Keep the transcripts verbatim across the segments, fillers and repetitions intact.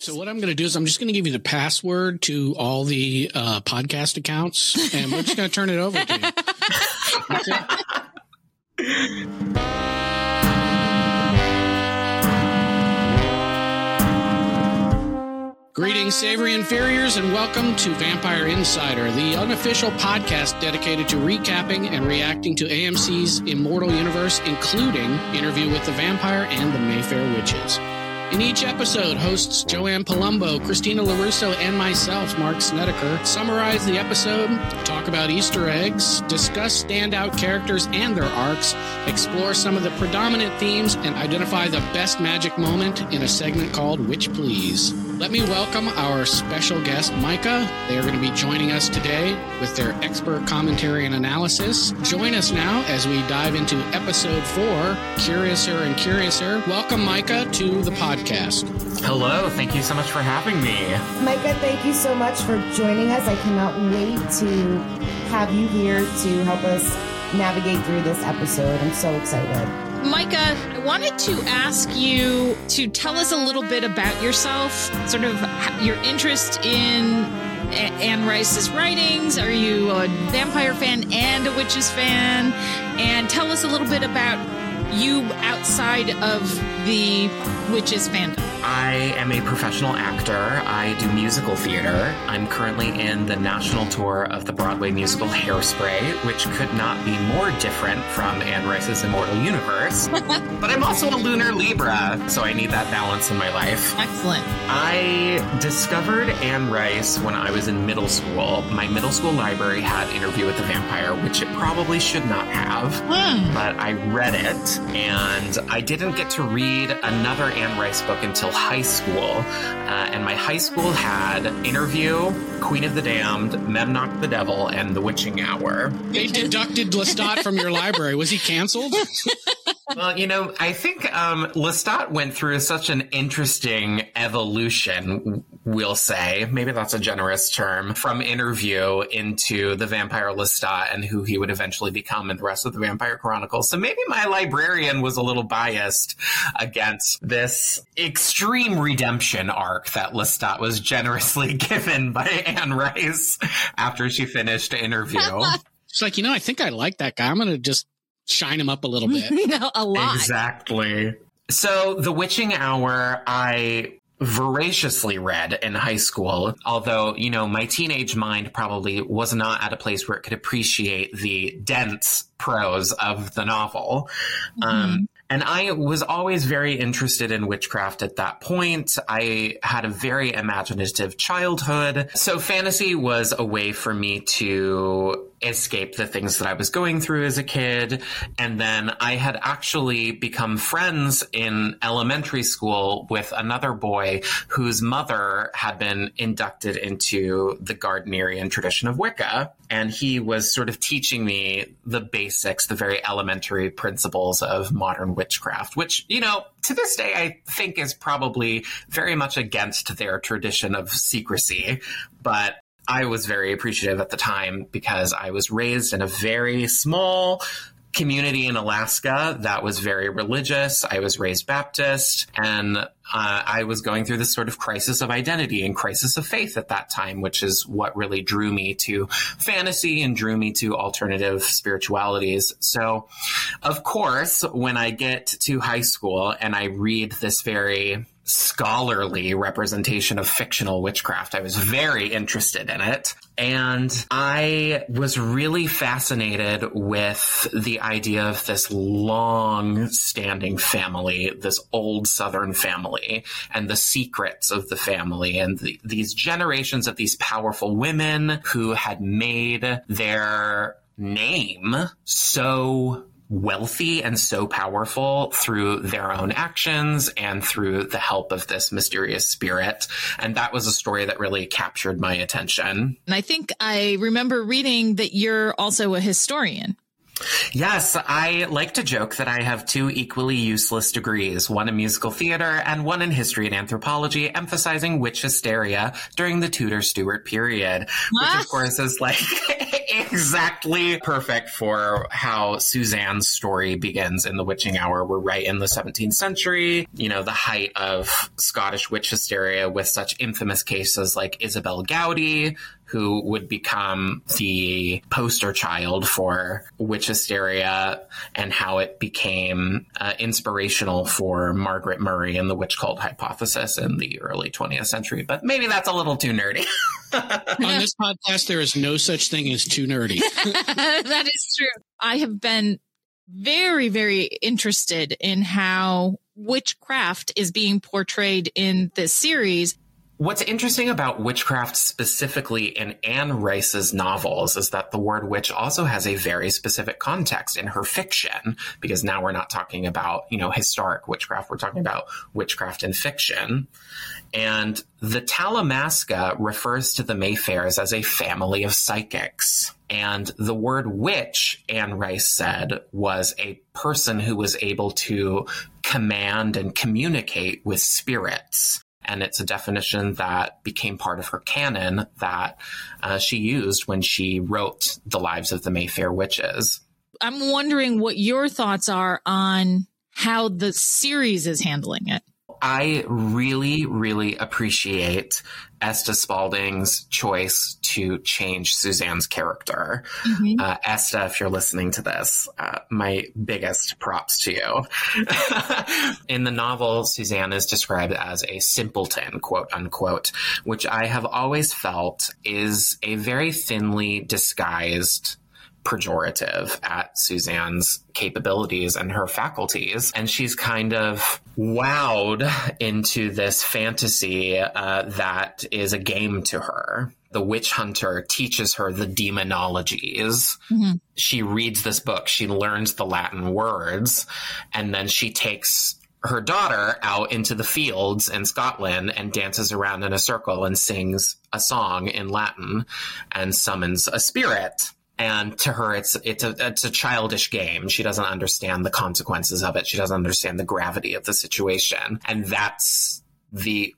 So what I'm going to do is I'm just going to give you the password to all the uh, podcast accounts, and we're just going to turn it over to you. That's it. Greetings, Savory Inferiors, and welcome to Vampire Insider, the unofficial podcast dedicated to recapping and reacting to A M C's Immortal Universe, including Interview with the Vampire and the Mayfair Witches. In each episode, hosts Joanne Palumbo, Christina LaRusso, and myself, Mark Snedeker, summarize the episode, talk about Easter eggs, discuss standout characters and their arcs, explore some of the predominant themes, and identify the best magic moment in a segment called Witch Please. Let me welcome our special guest, Micah. They are going to be joining us today with their expert commentary and analysis. Join us now as we dive into episode four, Curiouser and Curiouser. Welcome, Micah, to the podcast. Hello, thank you so much for having me. Micah, thank you so much for joining us. I cannot wait to have you here to help us navigate through this episode. I'm so excited. Micah, I wanted to ask you to tell us a little bit about yourself, sort of your interest in Anne Rice's writings. Are you a vampire fan and a witches fan? And tell us a little bit about you outside of the witches fandom. I am a professional actor. I do musical theater. I'm currently in the national tour of the Broadway musical Hairspray, which could not be more different from Anne Rice's Immortal Universe. But I'm also a lunar Libra, so I need that balance in my life. Excellent. I discovered Anne Rice when I was in middle school. My middle school library had Interview with the Vampire, which it probably should not have, mm. but I read it, and I didn't get to read another Anne Rice book until high school, uh, and my high school had Interview, Queen of the Damned, Memnoch the Devil, and The Witching Hour. They deducted Lestat from your library. Was he canceled? Well, you know, I think um, Lestat went through such an interesting evolution, we'll say. Maybe that's a generous term. From Interview into the Vampire Lestat and who he would eventually become in the rest of the Vampire Chronicles. So maybe my librarian was a little biased against this extreme redemption arc that Lestat was generously given by Anne Rice after she finished Interview. It's like, you know, I think I like that guy. I'm going to just shine him up a little bit. No, a lot. Exactly. So The Witching Hour, I voraciously read in high school, although, you know, my teenage mind probably was not at a place where it could appreciate the dense prose of the novel. Mm-hmm. Um, and I was always very interested in witchcraft at that point. I had a very imaginative childhood. So fantasy was a way for me to escape the things that I was going through as a kid. And then I had actually become friends in elementary school with another boy whose mother had been inducted into the Gardnerian tradition of Wicca. And he was sort of teaching me the basics, the very elementary principles of modern witchcraft, which, you know, to this day, I think is probably very much against their tradition of secrecy. But I was very appreciative at the time because I was raised in a very small community in Alaska that was very religious. I was raised Baptist, and uh, I was going through this sort of crisis of identity and crisis of faith at that time, which is what really drew me to fantasy and drew me to alternative spiritualities. So, of course, when I get to high school and I read this very scholarly representation of fictional witchcraft, I was very interested in it. And I was really fascinated with the idea of this long-standing family, this old Southern family, and the secrets of the family, and the, these generations of these powerful women who had made their name so wealthy and so powerful through their own actions and through the help of this mysterious spirit. And that was a story that really captured my attention. And I think I remember reading that you're also a historian. Yes, I like to joke that I have two equally useless degrees, one in musical theater and one in history and anthropology, emphasizing witch hysteria during the Tudor-Stuart period, which of course is like exactly perfect for how Suzanne's story begins in The Witching Hour. We're right in the seventeenth century, you know, the height of Scottish witch hysteria with such infamous cases like Isabel Gowdy, who would become the poster child for witch hysteria, and how it became uh, inspirational for Margaret Murray and the witch cult hypothesis in the early twentieth century. But maybe that's a little too nerdy. On this podcast, there is no such thing as too nerdy. That is true. I have been very, very interested in how witchcraft is being portrayed in this series. What's interesting about witchcraft specifically in Anne Rice's novels is that the word witch also has a very specific context in her fiction, because now we're not talking about, you know, historic witchcraft. We're talking about witchcraft in fiction. And the Talamasca refers to the Mayfairs as a family of psychics. And the word witch, Anne Rice said, was a person who was able to command and communicate with spirits. And it's a definition that became part of her canon that uh, she used when she wrote The Lives of the Mayfair Witches. I'm wondering what your thoughts are on how the series is handling it. I really, really appreciate Esta Spalding's choice to change Suzanne's character. Mm-hmm. Uh, Esta, if you're listening to this, uh, my biggest props to you. In the novel, Suzanne is described as a simpleton, quote unquote, which I have always felt is a very thinly disguised pejorative at Suzanne's capabilities and her faculties. And she's kind of wowed into this fantasy uh, that is a game to her. The witch hunter teaches her the demonologies. Mm-hmm. She reads this book, she learns the Latin words, and then she takes her daughter out into the fields in Scotland and dances around in a circle and sings a song in Latin and summons a spirit. And to her, it's it's a it's a childish game. She doesn't understand the consequences of it. She doesn't understand the gravity of the situation. And that's the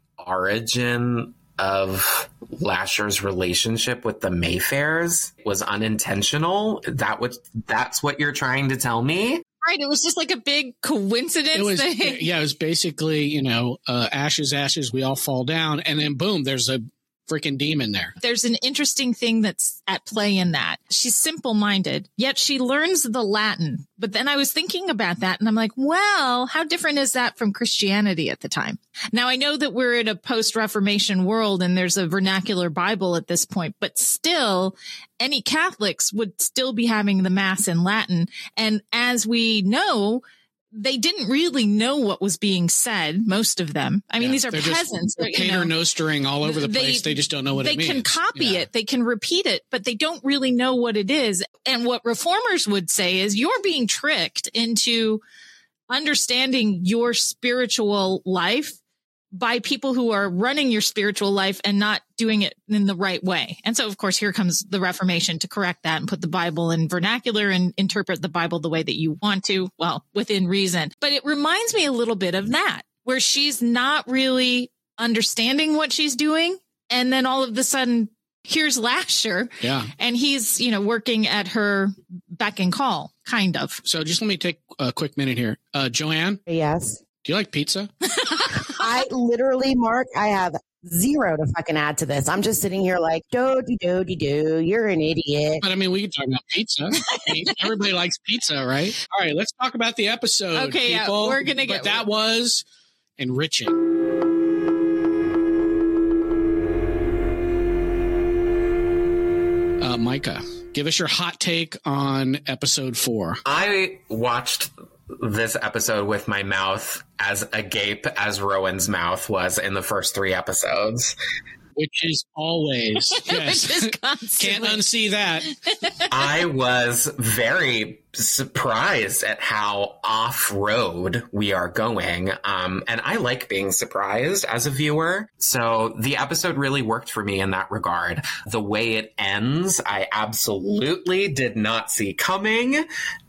origin of Lasher's relationship with the Mayfairs. It was unintentional. That was that's what you're trying to tell me? Right. It was just like a big coincidence it was, thing. Yeah, it was basically, you know, uh, ashes, ashes, we all fall down. And then boom, there's a freaking demon there. There's an interesting thing that's at play in that. She's simple-minded, yet she learns the Latin. But then I was thinking about that and I'm like, well, how different is that from Christianity at the time? Now, I know that we're in a post-Reformation world and there's a vernacular Bible at this point, but still, any Catholics would still be having the Mass in Latin. And as we know, they didn't really know what was being said, most of them. I mean, yeah, these are peasants. Just, they're paternostering all over the place. They, they just don't know what it means. They can copy yeah. it. They can repeat it, but they don't really know what it is. And what reformers would say is you're being tricked into understanding your spiritual life by people who are running your spiritual life and not doing it in the right way. And so, of course, here comes the Reformation to correct that and put the Bible in vernacular and interpret the Bible the way that you want to, well, within reason. But it reminds me a little bit of that, where she's not really understanding what she's doing. And then all of a sudden, here's Lasher. Yeah. And he's, you know, working at her beck and call, kind of. So just let me take a quick minute here. Uh, Joanne? Yes. Do you like pizza? I literally, Mark, I have zero to fucking add to this. I'm just sitting here like, do-de-do-de-do, you're an idiot. But I mean, we can talk about pizza. I mean, everybody likes pizza, right? All right, let's talk about the episode, okay, people. Yeah, we're going to get... But that was enriching. Uh, Micah, give us your hot take on episode four. I watched this episode with my mouth as agape as Rowan's mouth was in the first three episodes. Which is always, yes. Which is constantly. Can't unsee that. I was very surprised at how off-road we are going. Um, and I like being surprised as a viewer. So the episode really worked for me in that regard. The way it ends, I absolutely did not see coming.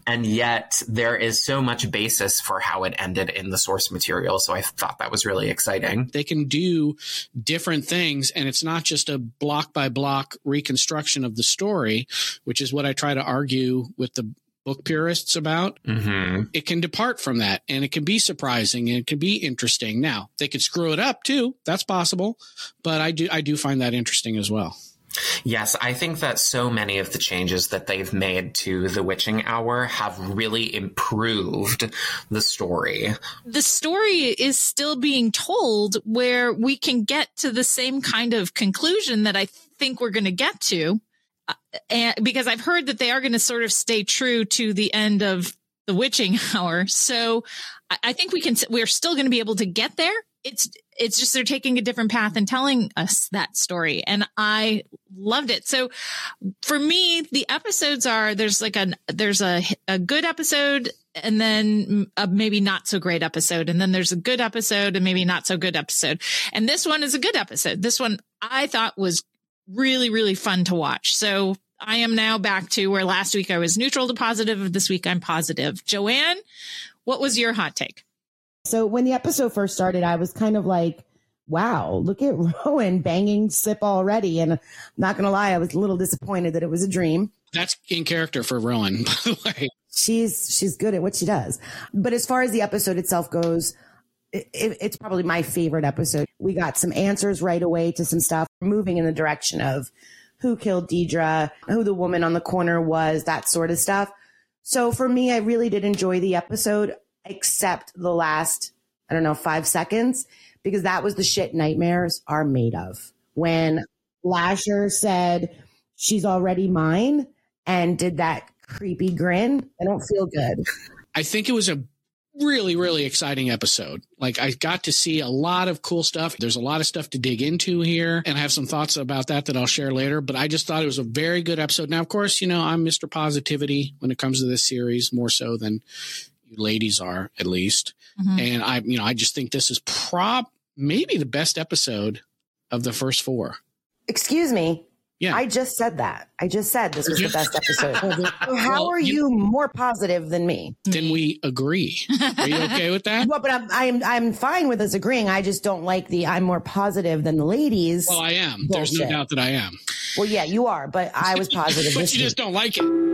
And yet there is so much basis for how it ended in the source material. So I thought that was really exciting. They can do different things, and it's not just a block by block reconstruction of the story, which is what I try to argue with the book purists about. Mm-hmm. It can depart from that, and it can be surprising, and it can be interesting. Now, they could screw it up too. That's possible, but I do I do find that interesting as well. Yes, I think that so many of the changes that they've made to The Witching Hour have really improved the story. The story is still being told where we can get to the same kind of conclusion that I think we're going to get to. Uh, and because I've heard that they are going to sort of stay true to the end of The Witching Hour. So I, I think we can, we're still going to be able to get there. It's, it's just, they're taking a different path and telling us that story. And I loved it. So for me, the episodes are, there's like a, there's a, a good episode and then a maybe not so great episode. And then there's a good episode and maybe not so good episode. And this one is a good episode. This one I thought was really, really fun to watch. So I am now back to where last week I was neutral to positive. This week I'm positive. Joanne, what was your hot take? So when the episode first started, I was kind of like, wow, look at Rowan banging Sip already. And I'm not going to lie, I was a little disappointed that it was a dream. That's in character for Rowan, by the way. She's, she's good at what she does. But as far as the episode itself goes, it, it, it's probably my favorite episode. We got some answers right away to some stuff, moving in the direction of who killed Deidre, who the woman on the corner was, that sort of stuff. So for me, I really did enjoy the episode, except the last, I don't know, five seconds, because that was the shit nightmares are made of. When Lasher said, she's already mine, and did that creepy grin, I don't feel good. I think it was a really, really exciting episode. Like, I got to see a lot of cool stuff. There's a lot of stuff to dig into here, and I have some thoughts about that that I'll share later, but I just thought it was a very good episode. Now, of course, you know, I'm Mister Positivity when it comes to this series, more so than you ladies are, at least. Mm-hmm. And I, you know, I just think this is prob maybe the best episode of the first four. Excuse me. Yeah. I just said that. I just said this was the best episode. So how well, are you, you more positive than me? Then we agree. Are you okay with that? Well, but I'm, I'm, I'm fine with us agreeing. I just don't like the I'm more positive than the ladies. Well, I am. Bullshit. There's no doubt that I am. Well, yeah, you are, but I was positive. But you just don't like it.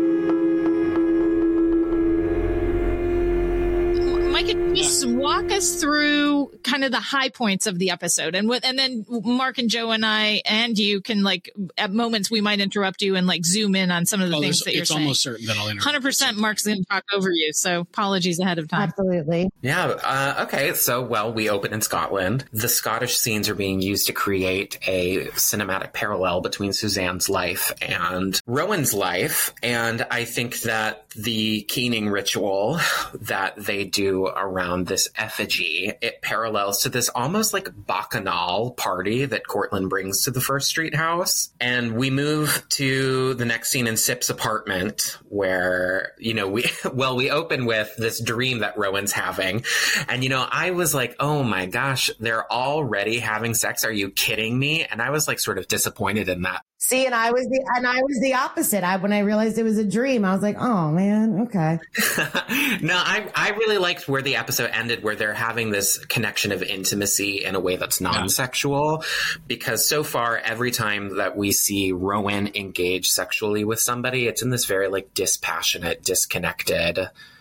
Micah, just walk us through kind of the high points of the episode, and what, and then Mark and Joe and I and you can, like, at moments we might interrupt you and like zoom in on some of the oh, things that you're it's saying. It's almost certain that I'll interrupt. one hundred percent Mark's going to talk over you, so apologies ahead of time. Absolutely. Yeah. Uh, okay. So, well, we open in Scotland. The Scottish scenes are being used to create a cinematic parallel between Suzanne's life and Rowan's life, and I think that the keening ritual that they do around this effigy, it parallels to this almost like bacchanal party that Cortland brings to the First Street house. And we move to the next scene in Sip's apartment where, you know, we, well, we open with this dream that Rowan's having. And, you know, I was like, oh my gosh, they're already having sex. Are you kidding me? And I was like sort of disappointed in that. See, and I was the and I was the opposite. I when I realized it was a dream, I was like, "Oh man, okay." No, I I really liked where the episode ended, where they're having this connection of intimacy in a way that's non-sexual. Yeah. Because so far, every time that we see Rowan engage sexually with somebody, it's in this very like dispassionate, disconnected,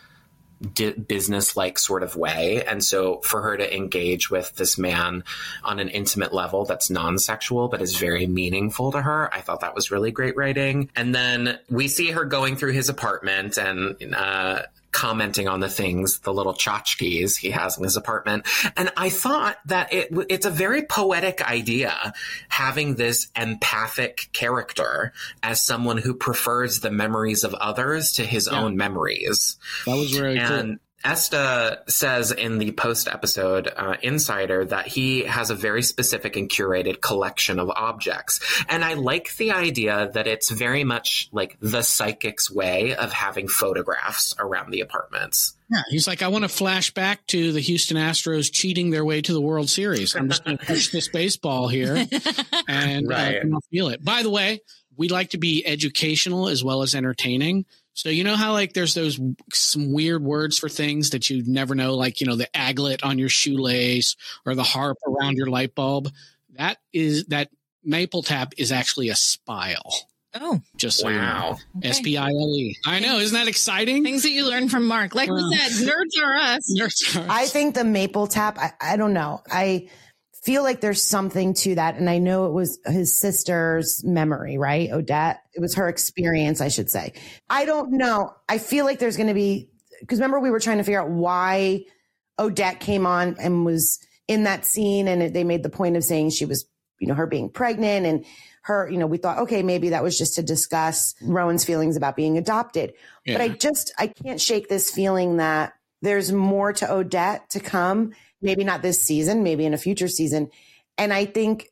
Di- business-like sort of way. And so for her to engage with this man on an intimate level that's non-sexual but is very meaningful to her, I thought that was really great writing. And then we see her going through his apartment and uh commenting on the things, the little tchotchkes he has in his apartment. And I thought that it it's a very poetic idea, having this empathic character as someone who prefers the memories of others to his yeah. own memories. That was very and cool. Esta says in the post-episode uh, Insider that he has a very specific and curated collection of objects. And I like the idea that it's very much like the psychic's way of having photographs around the apartments. Yeah, he's like, I want to flash back to the Houston Astros cheating their way to the World Series. I'm just going to push this baseball here and right. uh, feel it. By the way, we like to be educational as well as entertaining. So you know how like there's those some weird words for things that you never know, like, you know, the aglet on your shoelace or the harp around your light bulb. That is that maple tap is actually a spile. Oh, just so wow. You know. S P I L E. I know. Isn't that exciting? Things that you learn from Mark. Like we said, nerds are us. Nerds are us. I think the maple tap, I, I don't know. I feel like there's something to that. And I know it was his sister's memory, right? Odette. It was her experience, I should say. I don't know. I feel like there's going to be, because remember we were trying to figure out why Odette came on and was in that scene. And they made the point of saying she was, you know, her being pregnant and her, you know, we thought, okay, maybe that was just to discuss Rowan's feelings about being adopted. Yeah. But I just, I can't shake this feeling that there's more to Odette to come. Maybe not this season, maybe in a future season. And I think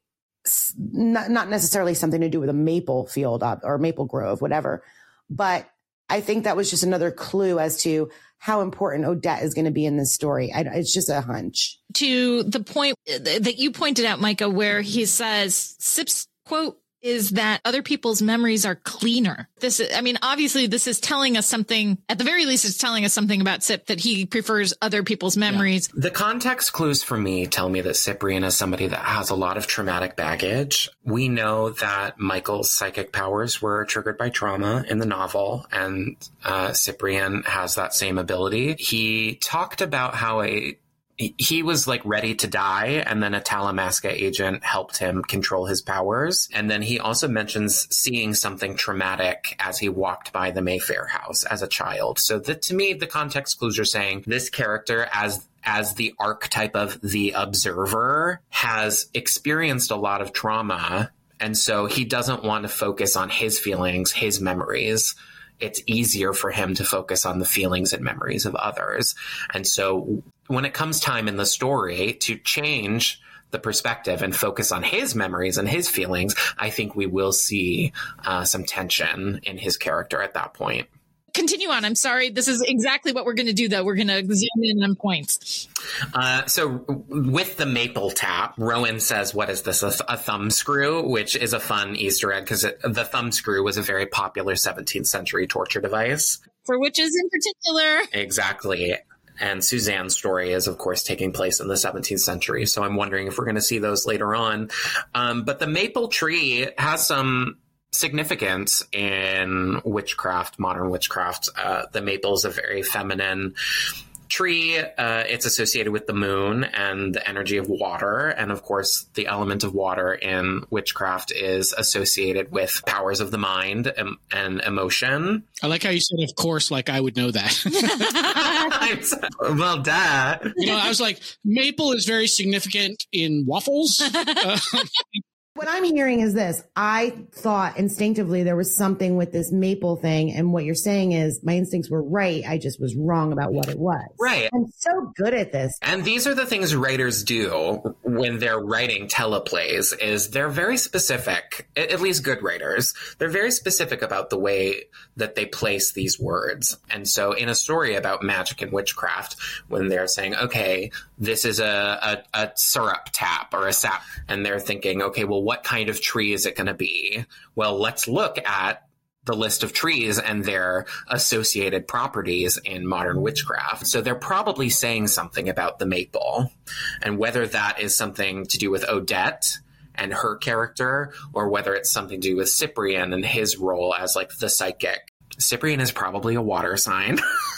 not, not necessarily something to do with a maple field or maple grove, whatever. But I think that was just another clue as to how important Odette is going to be in this story. I, it's just a hunch. To the point that you pointed out, Micah, where he says, Sip's quote is that other people's memories are cleaner. This, I mean, obviously this is telling us something, at the very least, it's telling us something about Sip, that he prefers other people's memories. Yeah. The context clues for me tell me that Cyprian is somebody that has a lot of traumatic baggage. We know that Michael's psychic powers were triggered by trauma in the novel, and uh, Cyprian has that same ability. He talked about how a He was like ready to die, and then a Talamasca agent helped him control his powers. And then he also mentions seeing something traumatic as he walked by the Mayfair house as a child. So that, to me, the context clues are saying this character, as as the archetype of the observer, has experienced a lot of trauma. And so he doesn't want to focus on his feelings, his memories. It's easier for him to focus on the feelings and memories of others. And so when it comes time in the story to change the perspective and focus on his memories and his feelings, I think we will see uh, some tension in his character at that point. Continue on. I'm sorry. This is exactly what we're going to do, though. We're going to zoom in on points. Uh, so with the maple tap, Rowan says, what is this? A, a thumb screw, which is a fun Easter egg because the thumb screw was a very popular seventeenth century torture device. For witches in particular. Exactly. And Suzanne's story is, of course, taking place in the seventeenth century. So I'm wondering if we're going to see those later on. Um, but the maple tree has some significance in witchcraft, modern witchcraft. Uh, the maple is a very feminine tree. Uh, it's associated with the moon and the energy of water. And of course, the element of water in witchcraft is associated with powers of the mind and, and emotion. I like how you said, of course, like I would know that. so, well, duh. You know, I was like, maple is very significant in waffles. Uh, What I'm hearing is this. I thought instinctively there was something with this maple thing. And what you're saying is my instincts were right. I just was wrong about what it was. Right. I'm so good at this. And these are the things writers do when they're writing teleplays, is they're very specific, at least good writers. They're very specific about the way that they place these words. And so in a story about magic and witchcraft, when they're saying, okay, this is a, a, a syrup tap or a sap, and they're thinking, okay, well, what kind of tree is it going to be? Well, let's look at the list of trees and their associated properties in modern witchcraft. So they're probably saying something about the maple, and whether that is something to do with Odette and her character, or whether it's something to do with Cyprian and his role as like the psychic. Cyprian is probably a water sign.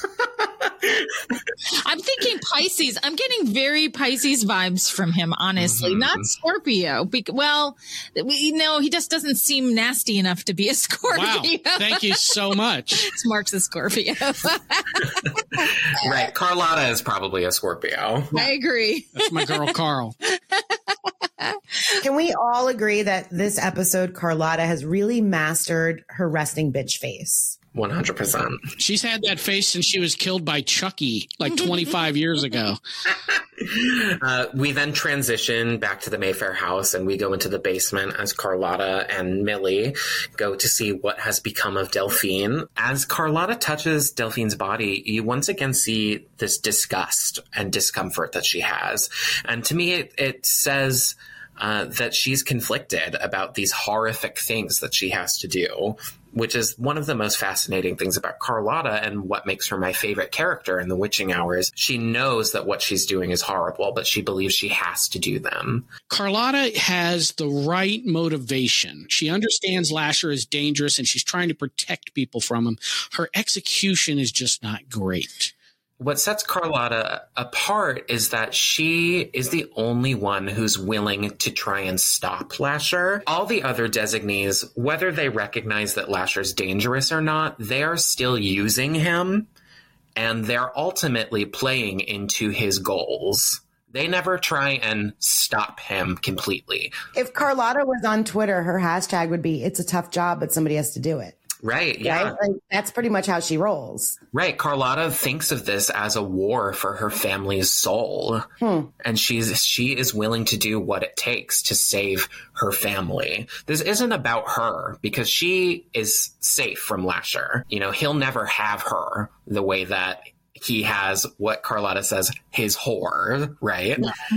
I'm thinking Pisces. I'm getting very Pisces vibes from him, honestly. Mm-hmm. Not Scorpio. Be- well, we know he just doesn't seem nasty enough to be a Scorpio. Wow. Thank you so much. It's Mark's a Scorpio. Right. Carlotta is probably a Scorpio. I agree. That's my girl, Carl. Can we all agree that this episode, Carlotta has really mastered her resting bitch face? one hundred percent. She's had that face since she was killed by Chucky like twenty-five years ago. Uh, we then transition back to the Mayfair house, and we go into the basement as Carlotta and Millie go to see what has become of Delphine. As Carlotta touches Delphine's body, you once again see this disgust and discomfort that she has. And to me, it, it says uh, that she's conflicted about these horrific things that she has to do, which is one of the most fascinating things about Carlotta and what makes her my favorite character in The Witching Hours. She knows that what she's doing is horrible, but she believes she has to do them. Carlotta has the right motivation. She understands Lasher is dangerous and she's trying to protect people from him. Her execution is just not great. What sets Carlotta apart is that she is the only one who's willing to try and stop Lasher. All the other designees, whether they recognize that Lasher's dangerous or not, they are still using him, and they're ultimately playing into his goals. They never try and stop him completely. If Carlotta was on Twitter, her hashtag would be, "It's a tough job, but somebody has to do it." Right, yeah. Right? Like, that's pretty much how she rolls. Right. Carlotta thinks of this as a war for her family's soul. Hmm. And she's she is willing to do what it takes to save her family. This isn't about her because she is safe from Lasher. You know, he'll never have her the way that he has what Carlotta says, his whore, right?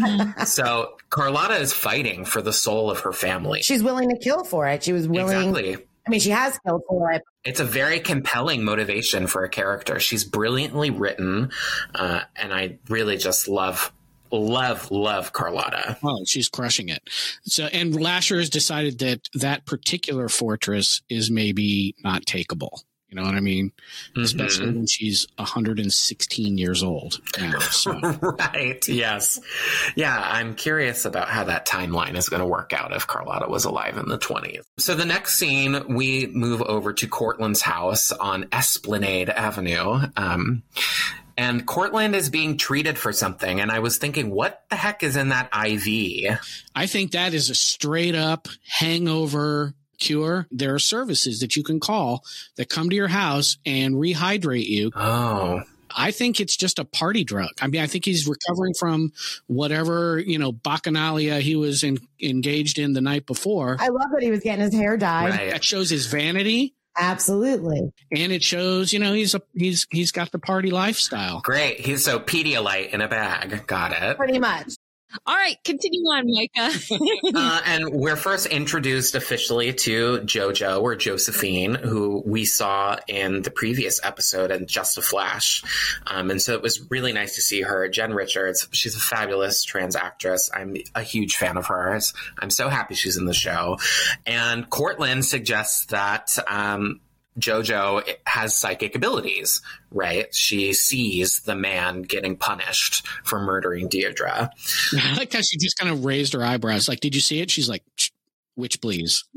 So Carlotta is fighting for the soul of her family. She's willing to kill for it. She was willing. Exactly. I mean, she has killed for it. It's a very compelling motivation for a character. She's brilliantly written, uh, and I really just love, love, love Carlotta. Oh, she's crushing it. So, and Lasher has decided that that particular fortress is maybe not takeable. You know what I mean? Mm-hmm. Especially when she's one hundred sixteen years old now. So. Right. Yes. Yeah. I'm curious about how that timeline is going to work out if Carlotta was alive in the twenties. So the next scene, we move over to Cortland's house on Esplanade Avenue. Um, and Cortland is being treated for something. And I was thinking, what the heck is in that I V? I think that is a straight up hangover cure. There are services that you can call that come to your house and rehydrate you. Oh. I think it's just a party drug. I mean, I think he's recovering from whatever, you know, bacchanalia he was in, engaged in the night before. I love that he was getting his hair dyed. Right. That shows his vanity. Absolutely. And it shows, you know, he's a, he's he's got the party lifestyle. Great. He's so Pedialyte in a bag. Got it. Pretty much. All right, continue on, Micah. uh, and we're first introduced officially to JoJo, or Josephine, who we saw in the previous episode in Just a Flash. Um, and so it was really nice to see her. Jen Richards, she's a fabulous trans actress. I'm a huge fan of hers. I'm so happy she's in the show. And Cortland suggests that um, JoJo has psychic abilities, right? She sees the man getting punished for murdering Deirdre. I like how she just kind of raised her eyebrows. Like, did you see it? She's like, which please?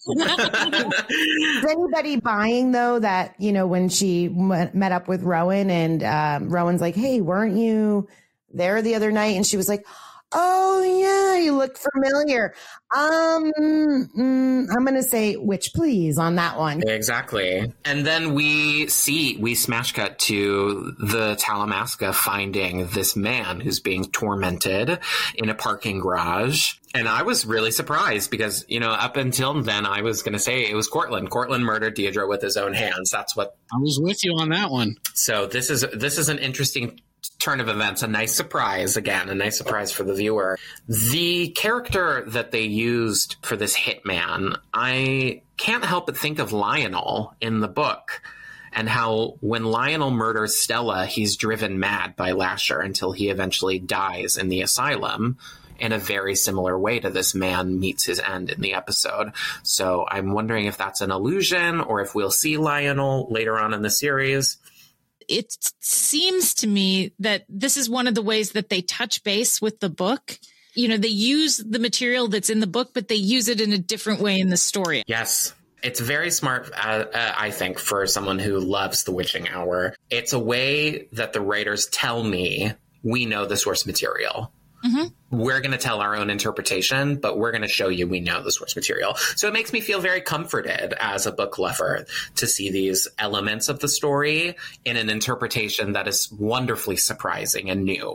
Is anybody buying, though, that, you know, when she m- met up with Rowan and um, Rowan's like, hey, weren't you there the other night? And she was like, oh, yeah, you look familiar. Um, mm, I'm going to say which please on that one. Exactly. And then we see, we smash cut to the Talamasca finding this man who's being tormented in a parking garage. And I was really surprised because, you know, up until then, I was going to say it was Cortland. Cortland murdered Deirdre with his own hands. That's what I was with you on that one. So this is this is an interesting turn of events, a nice surprise, again, a nice surprise for the viewer. The character that they used for this hitman, I can't help but think of Lionel in the book, and how when Lionel murders Stella, he's driven mad by Lasher until he eventually dies in the asylum in a very similar way to this man meets his end in the episode. So I'm wondering if that's an illusion or if we'll see Lionel later on in the series. It seems to me that this is one of the ways that they touch base with the book. You know, they use the material that's in the book, but they use it in a different way in the story. Yes. It's very smart, uh, uh, I think, for someone who loves The Witching Hour. It's a way that the writers tell me we know the source material. Mm-hmm. We're going to tell our own interpretation, but we're going to show you we know the source material. So it makes me feel very comforted as a book lover to see these elements of the story in an interpretation that is wonderfully surprising and new.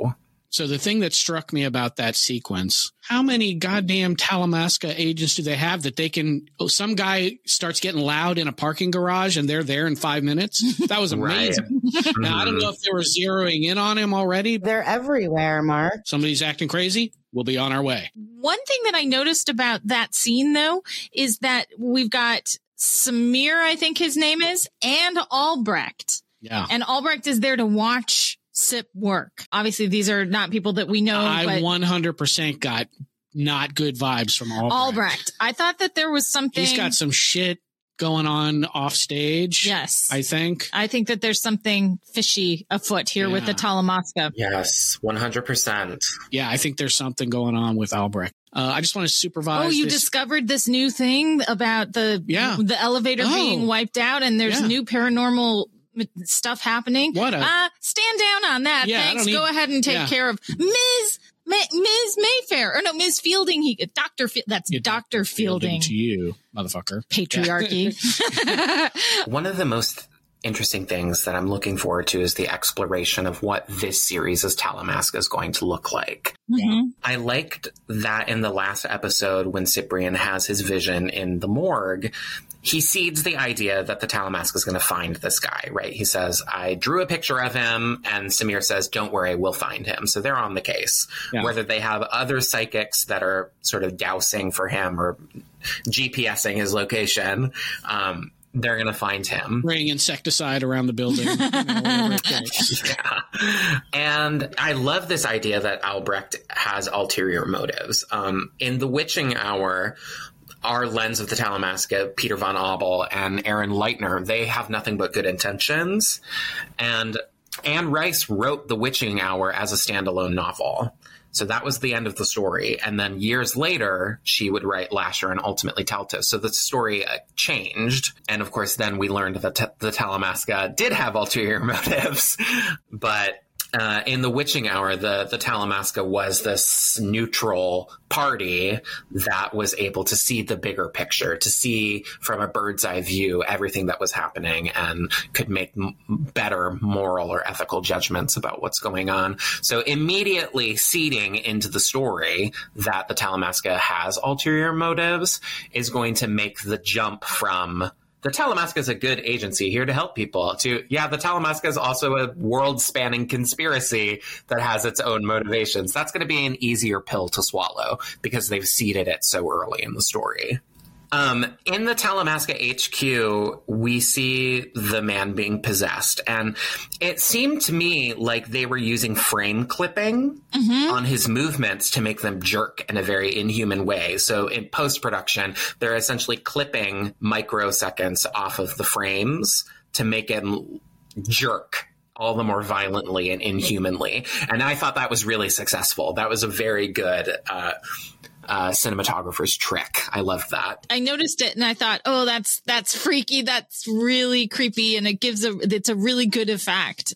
So the thing that struck me about that sequence, how many goddamn Talamasca agents do they have that they can, oh, some guy starts getting loud in a parking garage and they're there in five minutes? That was amazing. Right. Now, I don't know if they were zeroing in on him already. They're everywhere, Mark. Somebody's acting crazy. We'll be on our way. One thing that I noticed about that scene, though, is that we've got Samir, I think his name is, and Albrecht. Yeah. And Albrecht is there to watch Sip work. Obviously, these are not people that we know. I but one hundred percent got not good vibes from Albrecht. Albrecht. I thought that there was something. He's got some shit going on off stage. Yes. I think. I think that there's something fishy afoot here Yeah. with the Talamasca. Yes, one hundred percent. Yeah, I think there's something going on with Albrecht. Uh, I just want to supervise. Oh, you this. discovered this new thing about the Yeah. the elevator Oh. being wiped out, and there's Yeah. new paranormal stuff happening. What a- uh, stand down on that. Yeah, I Thanks. don't Go need- ahead and take yeah. care of Miz Ma- Miz Mayfair, or no, Miz Fielding. He Doctor Fi- that's Yeah, Doctor Fielding. to you, motherfucker. Patriarchy. One of the most interesting things that I'm looking forward to is the exploration of what this series as Talamasca is going to look like. Mhm. I liked that in the last episode when Cyprian has his vision in the morgue, he seeds the idea that the Talamasca is going to find this guy, right? He says, I drew a picture of him, and Samir says, don't worry, we'll find him. So they're on the case. Yeah. Whether they have other psychics that are sort of dousing for him or GPSing his location, um, they're going to find him. Spraying insecticide around the building. You know, whatever it takes. Yeah. And I love this idea that Albrecht has ulterior motives. Um, in The Witching Hour, our lens of the Talamasca, Peter von Abel and Aaron Leitner, they have nothing but good intentions. And Anne Rice wrote The Witching Hour as a standalone novel. So that was the end of the story. And then years later, she would write Lasher and ultimately Taltos. So the story uh, changed. And of course, then we learned that t- the Talamasca did have ulterior motives. But uh, in The Witching Hour, the, the Talamasca was this neutral party that was able to see the bigger picture, to see from a bird's eye view everything that was happening, and could make m- better moral or ethical judgments about what's going on. So immediately seeding into the story that the Talamasca has ulterior motives is going to make the jump from the Talamasca is a good agency here to help people to, yeah, the Talamasca is also a world-spanning conspiracy that has its own motivations. That's going to be an easier pill to swallow because they've seeded it so early in the story. Um, in the Talamasca H Q, we see the man being possessed, and it seemed to me like they were using frame clipping mm-hmm. on his movements to make them jerk in a very inhuman way. So in post-production, they're essentially clipping microseconds off of the frames to make him jerk all the more violently and inhumanly. And I thought that was really successful. That was a very good uh Uh, cinematographer's trick. I loved that. I noticed it and I thought, oh, that's that's freaky. That's really creepy, and it gives a it's a really good effect.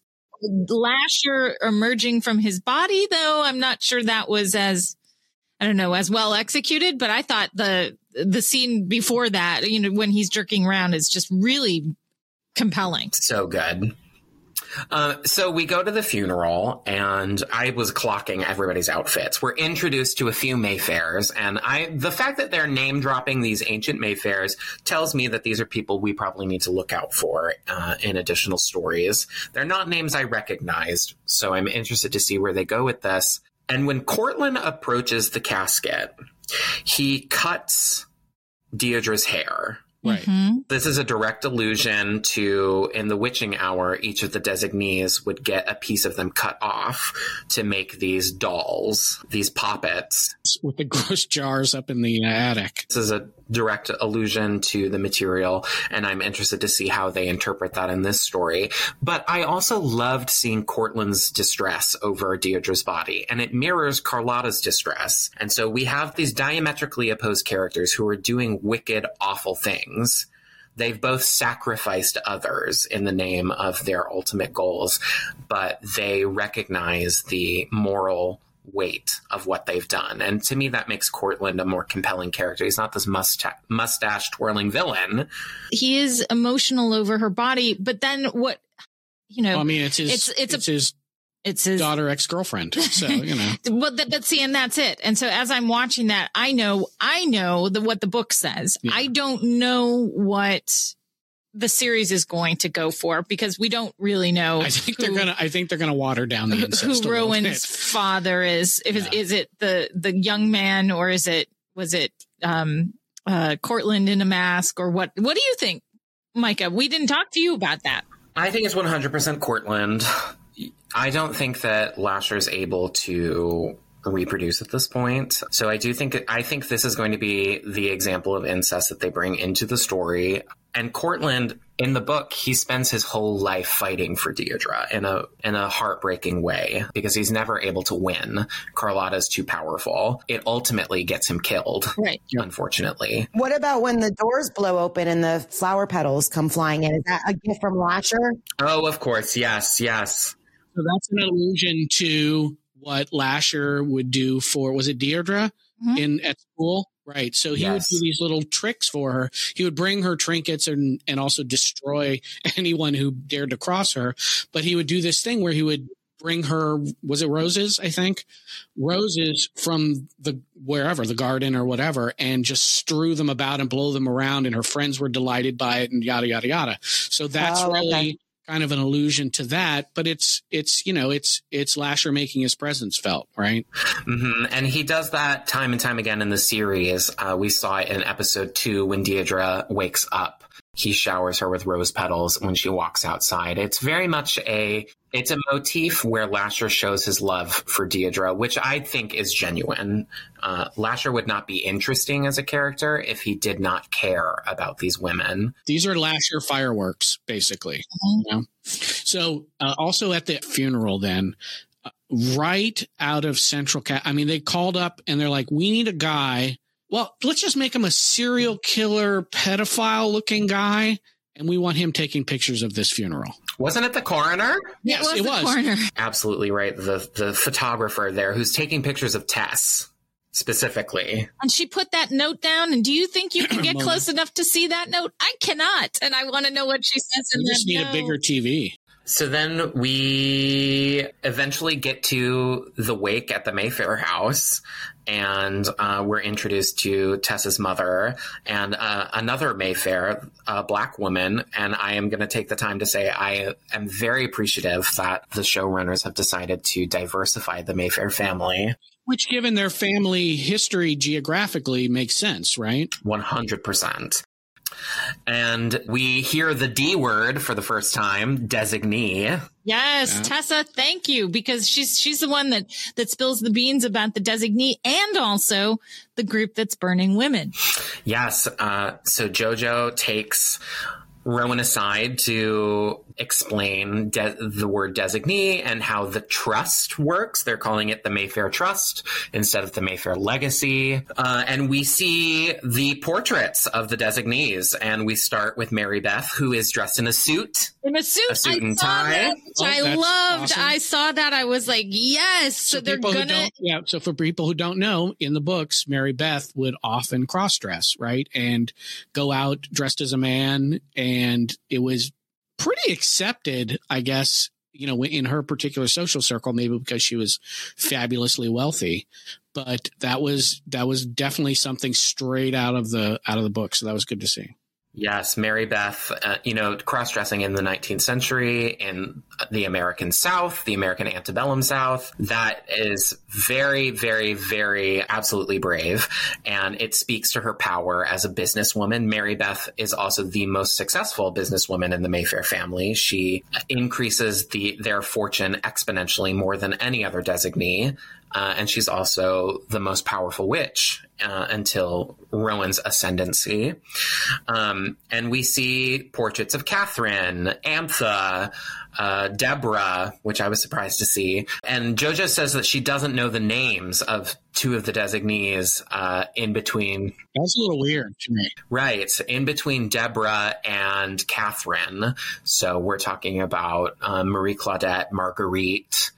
Lasher emerging from his body, though, I'm not sure that was as I don't know as well executed. But I thought the the scene before that, you know, when he's jerking around, is just really compelling. So good. Uh, so we go to the funeral, and I was clocking everybody's outfits. We're introduced to a few Mayfairs, and I the fact that they're name dropping these ancient Mayfairs tells me that these are people we probably need to look out for uh, in additional stories. They're not names I recognized, so I'm interested to see where they go with this. And when Cortland approaches the casket, he cuts Deirdre's hair. Right. Mm-hmm. This is a direct allusion to, in the Witching Hour, each of the designees would get a piece of them cut off to make these dolls, these poppets. With the gross jars up in the attic. This is a direct allusion to the material, and I'm interested to see how they interpret that in this story. But I also loved seeing Cortland's distress over Deirdre's body, and it mirrors Carlotta's distress. And so we have these diametrically opposed characters who are doing wicked, awful things. They've both sacrificed others in the name of their ultimate goals, but they recognize the moral weight of what they've done. And to me, that makes Cortland a more compelling character. He's not this musta- mustache twirling villain. He is emotional over her body, but then what, you know, Well, I mean, it's his, it's, it's, it's a, his It's his daughter, ex-girlfriend. So, you know. Well, but, but see, and that's it. And so as I'm watching that, I know, I know the, what the book says. Yeah. I don't know what the series is going to go for because we don't really know. I think who, they're gonna. I think they're gonna water down the incest. Who Rowan's father is? If yeah. is it the the young man or is it was it um uh Cortland in a mask or what? What do you think, Micah? We didn't talk to you about that. I think it's one hundred percent Cortland. I don't think that Lasher is able to reproduce at this point. So I do think I think this is going to be the example of incest that they bring into the story. And Cortland, in the book, he spends his whole life fighting for Deirdre in a in a heartbreaking way because he's never able to win. Carlotta's too powerful. It ultimately gets him killed, right? Unfortunately. What about when the doors blow open and the flower petals come flying in? Is that a gift from Lasher? Oh, of course. Yes, yes. So that's an allusion to what Lasher would do for, was it Deirdre mm-hmm. in at school? Right. So he yes. would do these little tricks for her. He would bring her trinkets and, and also destroy anyone who dared to cross her. But he would do this thing where he would bring her, was it roses, I think? Roses from the wherever, the garden or whatever, and just strew them about and blow them around. And her friends were delighted by it and yada, yada, yada. So that's oh, really okay. kind of an allusion to that, but it's, it's, you know, it's, it's Lasher making his presence felt, right? Mm-hmm. And he does that time and time again in the series. Uh, we saw it in episode two when Deirdre wakes up. He showers her with rose petals when she walks outside. It's very much a, it's a motif where Lasher shows his love for Deirdre, which I think is genuine. Uh, Lasher would not be interesting as a character if he did not care about these women. These are Lasher fireworks, basically. Mm-hmm. You know? So uh, also at the funeral then, uh, right out of Central Cat, I mean, they called up and they're like, we need a guy. Well, let's just make him a serial killer, pedophile looking guy. And we want him taking pictures of this funeral. Wasn't it the coroner? Yes, it was. It was. The coroner. Absolutely right. The the photographer there who's taking pictures of Tess specifically. And she put that note down. And do you think you can get close enough to see that note? I cannot. And I want to know what she says in we that just need note. a bigger T V. So then we eventually get to the wake at the Mayfair house, and uh, we're introduced to Tess's mother and uh, another Mayfair, a black woman. And I am going to take the time to say I am very appreciative that the showrunners have decided to diversify the Mayfair family. Which, given their family history geographically, makes sense, right? one hundred percent. And we hear the D word for the first time, designee. Yes, yeah. Tessa, thank you, because she's she's the one that that spills the beans about the designee and also the group that's burning women. Yes. Uh, so JoJo takes Rowan aside to explain de- the word designee and how the trust works. They're calling it the Mayfair Trust instead of the Mayfair Legacy. Uh, and we see the portraits of the designees. And we start with Mary Beth, who is dressed in a suit. In a suit, a suit I and saw tie. That, oh, I loved. Awesome. I saw that. I was like, yes. So, so they're gonna. Yeah. So for people who don't know, in the books, Mary Beth would often cross dress, right, and go out dressed as a man, and it was pretty accepted, I guess, you know, in her particular social circle, maybe because she was fabulously wealthy. But that was that was definitely something straight out of the out of the book. So that was good to see. Yes, Mary Beth, uh, you know, cross-dressing in the nineteenth century, in the American South, the American antebellum South, that is very, very, very absolutely brave. And it speaks to her power as a businesswoman. Mary Beth is also the most successful businesswoman in the Mayfair family. She increases the their fortune exponentially more than any other designee. Uh, and she's also the most powerful witch uh, until Rowan's ascendancy. Um, and we see portraits of Catherine, Amtha, uh, Deborah, which I was surprised to see. And JoJo says that she doesn't know the names of two of the designees uh, in between. That's a little weird to me. Right. In between Deborah and Catherine. So we're talking about uh, Marie Claudette, Marguerite,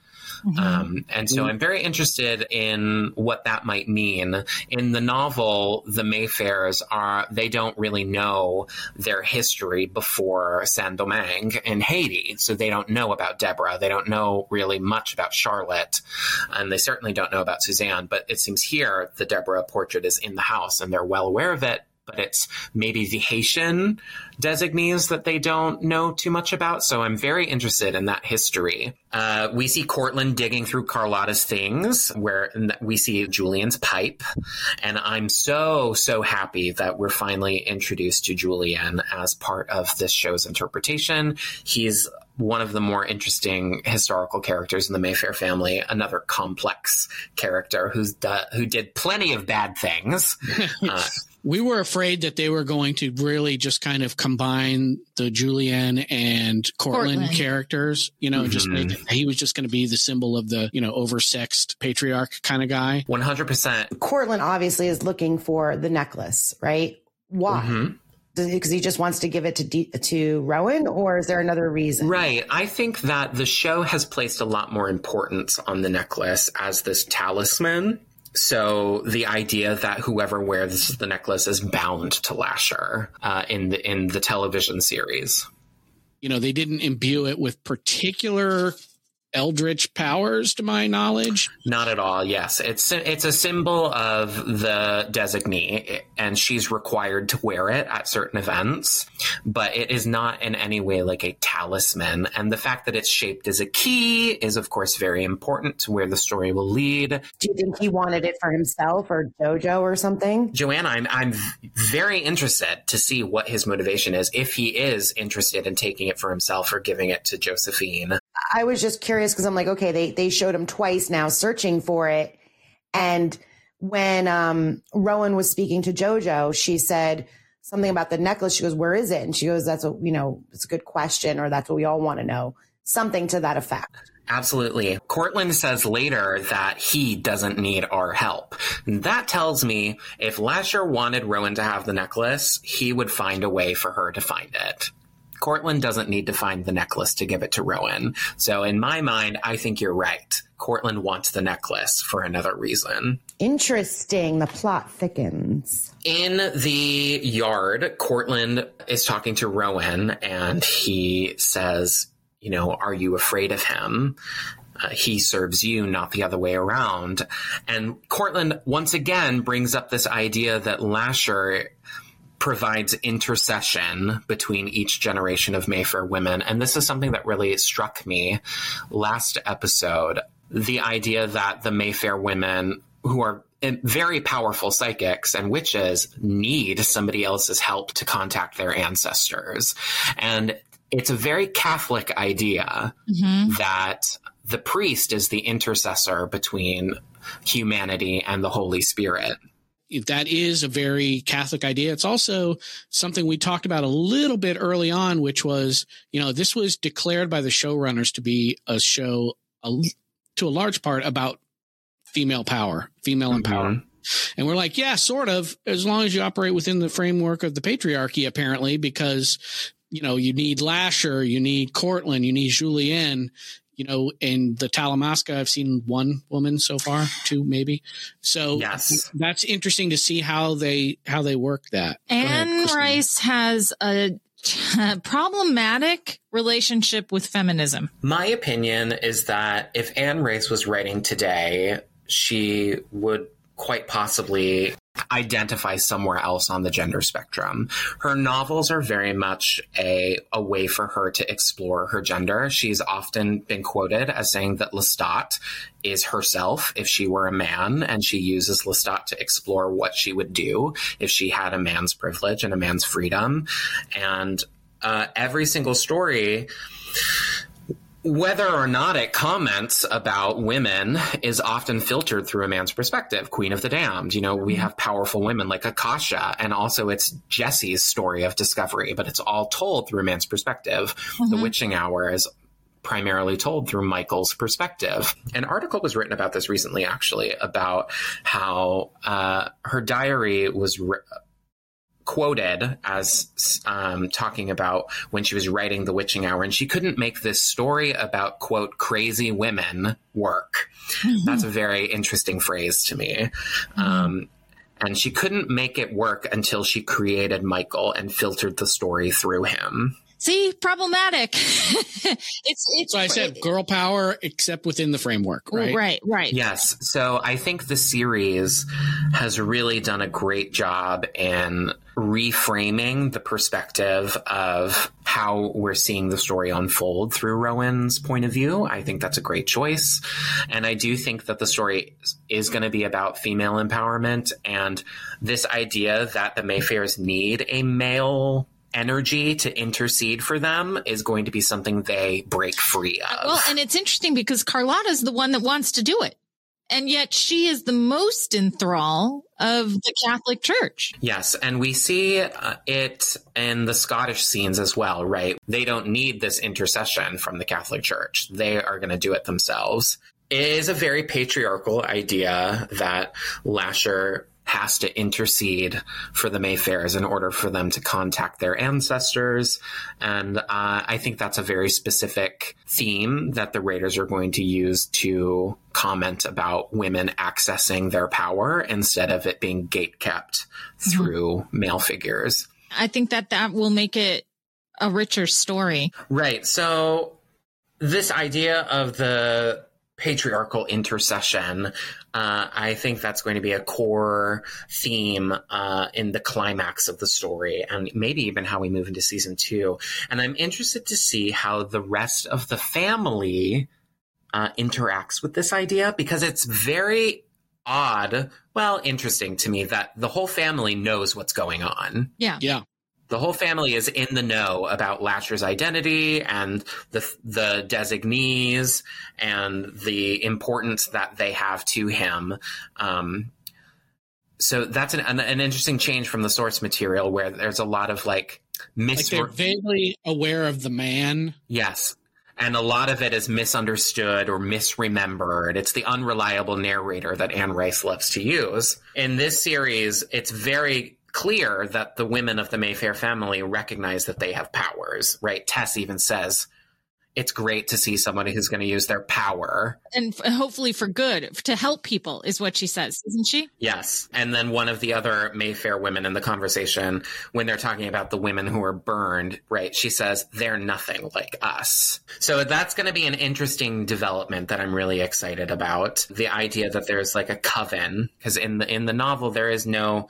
Mm-hmm. Um, and so I'm very interested in what that might mean. In the novel, the Mayfairs are, they don't really know their history before Saint-Domingue in Haiti. So they don't know about Deborah. They don't know really much about Charlotte. And they certainly don't know about Suzanne. But it seems here the Deborah portrait is in the house and they're well aware of it. But it's maybe the Haitian designees that they don't know too much about. So I'm very interested in that history. Uh, we see Cortland digging through Carlotta's things, where we see Julian's pipe. And I'm so, so happy that we're finally introduced to Julian as part of this show's interpretation. He's one of the more interesting historical characters in the Mayfair family, another complex character who's do- who did plenty of bad things. Uh, We were afraid that they were going to really just kind of combine the Julian and Cortland, Cortland. characters, you know, mm-hmm. just make it, he was just going to be the symbol of the, you know, oversexed patriarch kind of guy. one hundred percent. Cortland obviously is looking for the necklace, right? Why? Mm-hmm. Because he just wants to give it to D- to Rowan, or is there another reason? Right. I think that the show has placed a lot more importance on the necklace as this talisman. So the idea that whoever wears the necklace is bound to Lasher uh, in the in the television series. You know, they didn't imbue it with particular eldritch powers, to my knowledge. Not at all. Yes, it's it's a symbol of the designee, and she's required to wear it at certain events, but it is not in any way like a talisman. And the fact that it's shaped as a key is, of course, very important to where the story will lead. Do you think he wanted it for himself or JoJo or something? Joanna, I'm I'm very interested to see what his motivation is, if he is interested in taking it for himself or giving it to Josephine. I was just curious because I'm like, okay, they, they showed him twice now searching for it. And when um, Rowan was speaking to JoJo, she said something about the necklace. She goes, where is it? And she goes, that's a, you know, it's a good question, or that's what we all want to know. Something to that effect. Absolutely. Cortland says later that he doesn't need our help. That tells me if Lasher wanted Rowan to have the necklace, he would find a way for her to find it. Cortland doesn't need to find the necklace to give it to Rowan. So in my mind, I think you're right. Cortland wants the necklace for another reason. Interesting. The plot thickens. In the yard, Cortland is talking to Rowan, and he says, you know, are you afraid of him? Uh, he serves you, not the other way around. And Cortland once again brings up this idea that Lasher provides intercession between each generation of Mayfair women. And this is something that really struck me last episode. The idea that the Mayfair women, who are very powerful psychics and witches, need somebody else's help to contact their ancestors. And it's a very Catholic idea mm-hmm. that the priest is the intercessor between humanity and the Holy Spirit. That is a very Catholic idea. It's also something we talked about a little bit early on, which was, you know, this was declared by the showrunners to be a show a, to a large part about female power, female mm-hmm. empowerment. And we're like, yeah, sort of, as long as you operate within the framework of the patriarchy, apparently, because, you know, you need Lasher, you need Cortland, you need Julienne. You know, in the Talamasca, I've seen one woman so far, two maybe. So yes. That's interesting to see how they how they work that. Anne Rice has a problematic relationship with feminism. My opinion is that if Anne Rice was writing today, she would quite possibly identify somewhere else on the gender spectrum. Her novels are very much a, a way for her to explore her gender. She's often been quoted as saying that Lestat is herself if she were a man, and she uses Lestat to explore what she would do if she had a man's privilege and a man's freedom. And uh, every single story, whether or not it comments about women, is often filtered through a man's perspective. Queen of the Damned, you know, we have powerful women like Akasha, and also it's Jesse's story of discovery, but it's all told through a man's perspective. Mm-hmm. The Witching Hour is primarily told through Michael's perspective. An article was written about this recently, actually, about how uh, her diary was re- quoted as um, talking about when she was writing The Witching Hour, and she couldn't make this story about, quote, crazy women work. Mm-hmm. That's a very interesting phrase to me. Mm-hmm. Um, and she couldn't make it work until she created Michael and filtered the story through him. See, problematic. it's it's. So I said girl power, except within the framework, right? Right, right. Yes. So I think the series has really done a great job in reframing the perspective of how we're seeing the story unfold through Rowan's point of view. I think that's a great choice. And I do think that the story is going to be about female empowerment and this idea that the Mayfairs need a male energy to intercede for them is going to be something they break free of. Well, and it's interesting because Carlotta's the one that wants to do it. And yet she is the most in thrall of the Catholic Church. Yes. And we see uh, it in the Scottish scenes as well, right? They don't need this intercession from the Catholic Church. They are going to do it themselves. It is a very patriarchal idea that Lasher has to intercede for the Mayfairs in order for them to contact their ancestors. And uh, I think that's a very specific theme that the Raiders are going to use to comment about women accessing their power instead of it being gatekept through mm-hmm. male figures. I think that that will make it a richer story. Right. So this idea of the patriarchal intercession, uh, I think that's going to be a core theme uh, in the climax of the story, and maybe even how we move into season two. And I'm interested to see how the rest of the family uh, interacts with this idea, because it's very odd, well, interesting to me that the whole family knows what's going on. Yeah. Yeah. The whole family is in the know about Lasher's identity and the the designees and the importance that they have to him. Um, so that's an, an, an interesting change from the source material where there's a lot of like mis- like they're vaguely aware of the man. Yes. And a lot of it is misunderstood or misremembered. It's the unreliable narrator that Anne Rice loves to use. In this series, it's very clear that the women of the Mayfair family recognize that they have powers, right? Tess even says, it's great to see somebody who's going to use their power. And f- hopefully for good, to help people is what she says, isn't she? Yes. And then one of the other Mayfair women in the conversation, when they're talking about the women who are burned, right, she says, they're nothing like us. So that's going to be an interesting development that I'm really excited about. The idea that there's like a coven, because in the, in the novel, there is no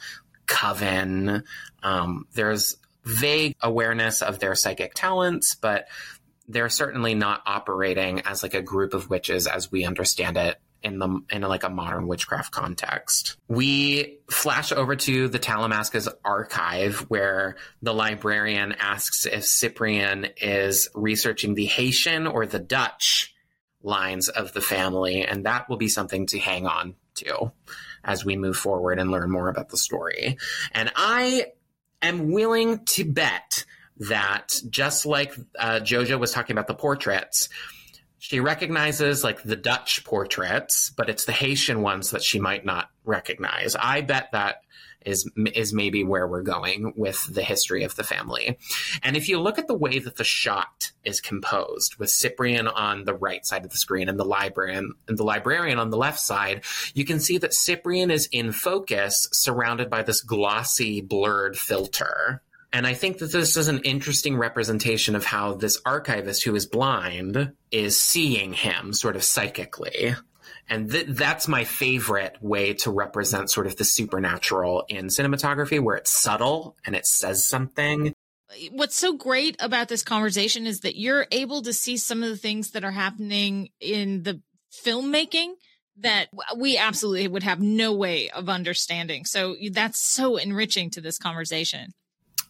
coven. Um, there's vague awareness of their psychic talents, but they're certainly not operating as like a group of witches as we understand it in the in like a modern witchcraft context. We flash over to the Talamasca's archive, where the librarian asks if Cyprian is researching the Haitian or the Dutch lines of the family, and that will be something to hang on to as we move forward and learn more about the story. And I am willing to bet that just like uh, Jojo was talking about the portraits, she recognizes like the Dutch portraits, but it's the Haitian ones that she might not recognize. I bet that is is maybe where we're going with the history of the family. And if you look at the way that the shot is composed, with Cyprian on the right side of the screen and the librarian and the librarian on the left side, you can see that Cyprian is in focus, surrounded by this glossy, blurred filter. And I think that this is an interesting representation of how this archivist who is blind is seeing him sort of psychically. And th- that's my favorite way to represent sort of the supernatural in cinematography, where it's subtle and it says something. What's so great about this conversation is that you're able to see some of the things that are happening in the filmmaking that we absolutely would have no way of understanding. So that's so enriching to this conversation.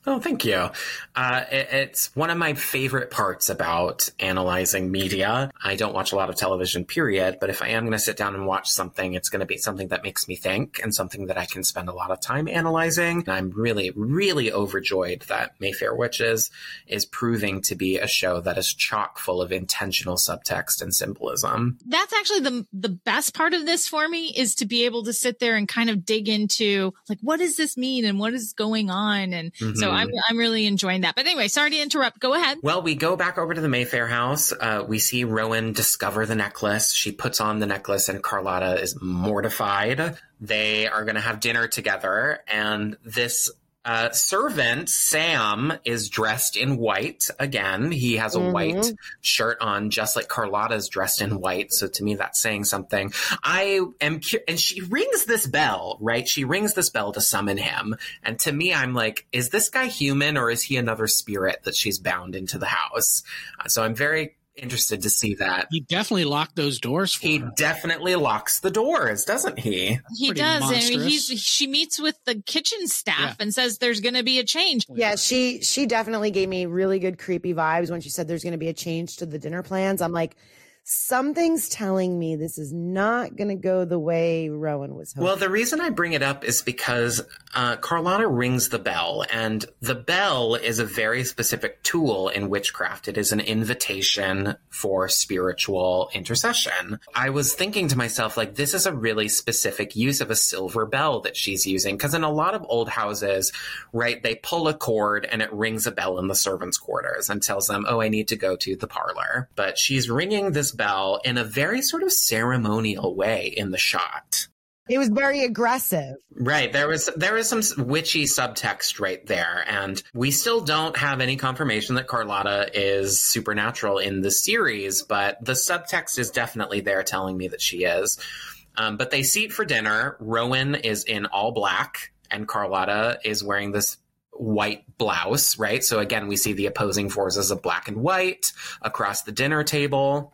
Oh, thank you. Uh, it, it's one of my favorite parts about analyzing media. I don't watch a lot of television, period, but if I am going to sit down and watch something, it's going to be something that makes me think and something that I can spend a lot of time analyzing. And I'm really, really overjoyed that Mayfair Witches is proving to be a show that is chock full of intentional subtext and symbolism. That's actually the the best part of this for me, is to be able to sit there and kind of dig into, like, what does this mean and what is going on? And mm-hmm. so I'm, I'm really enjoying that. But anyway, sorry to interrupt. Go ahead. Well, we go back over to the Mayfair house. Uh, we see Rowan discover the necklace. She puts on the necklace and Carlotta is mortified. They are going to have dinner together. And this uh, servant, Sam, is dressed in white again. He has a mm-hmm. white shirt on, just like Carlotta's dressed in white. So to me, that's saying something. I am cu- and she rings this bell, right? She rings this bell to summon him. And to me, I'm like, is this guy human or is he another spirit that she's bound into the house? Uh, so I'm very interested to see that. He definitely locked those doors for He her. definitely locks the doors, doesn't he? He Pretty does. monstrous. And he's she meets with the kitchen staff yeah. and says there's going to be a change. Yeah, she she definitely gave me really good creepy vibes when she said there's going to be a change to the dinner plans. I'm like, something's telling me this is not going to go the way Rowan was hoping. Well, the reason I bring it up is because uh, Carlotta rings the bell, and the bell is a very specific tool in witchcraft. It is an invitation for spiritual intercession. I was thinking to myself, like, this is a really specific use of a silver bell that she's using, because in a lot of old houses, right, they pull a cord and it rings a bell in the servants' quarters and tells them, oh, I need to go to the parlor. But she's ringing this bell in a very sort of ceremonial way in the shot. It was very aggressive. Right. There was there was some witchy subtext right there. And we still don't have any confirmation that Carlotta is supernatural in the series, but the subtext is definitely there telling me that she is. Um, but they seat for dinner. Rowan is in all black and Carlotta is wearing this white blouse, right? So again, we see the opposing forces of black and white across the dinner table.